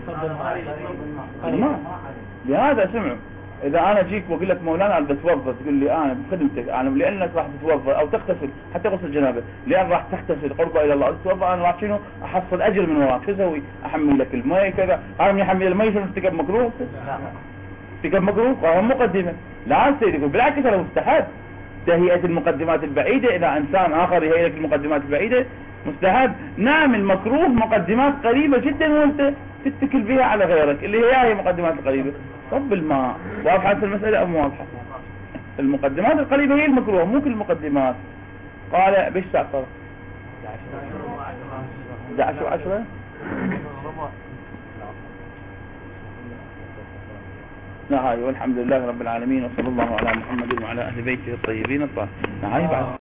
الماء. لهذا سمعوا، اذا انا اجيك واقول لك مولانا انا بتوضا، تقول لي انا بخدمتك، انا لانك راح تتوضا او تغتسل حتى غسل جنابه، لان راح تغتسل قربا الى الله، تتوضا انا راح شنو احصل اجر من وراك. شو اسوي؟ احمل لك المي كذا، انا من يحمل المي شنو ارتكب مكروه؟ ارتكب مكروه وهو مقدمه. لا سيدي يقول بالعكس انا مستحب تهيئه المقدمات البعيده. اذا انسان اخر يهيئ لك المقدمات البعيده مستحب. نعم المكروه مقدمات قريبه جدا وانت تتكل بها على غيرك، اللي هي مقدمات القريبه. صب الماء. واضحة المسألة أو مو واضحة؟ المقدمات القريبة هي المكروه، مو كل المقدمات. قال بيش ساعة صار 11:10. لا هاي، والحمد لله رب العالمين، وصلى الله على محمد وعلى أهل بيته الطيبين الطاهرين. هاي بعد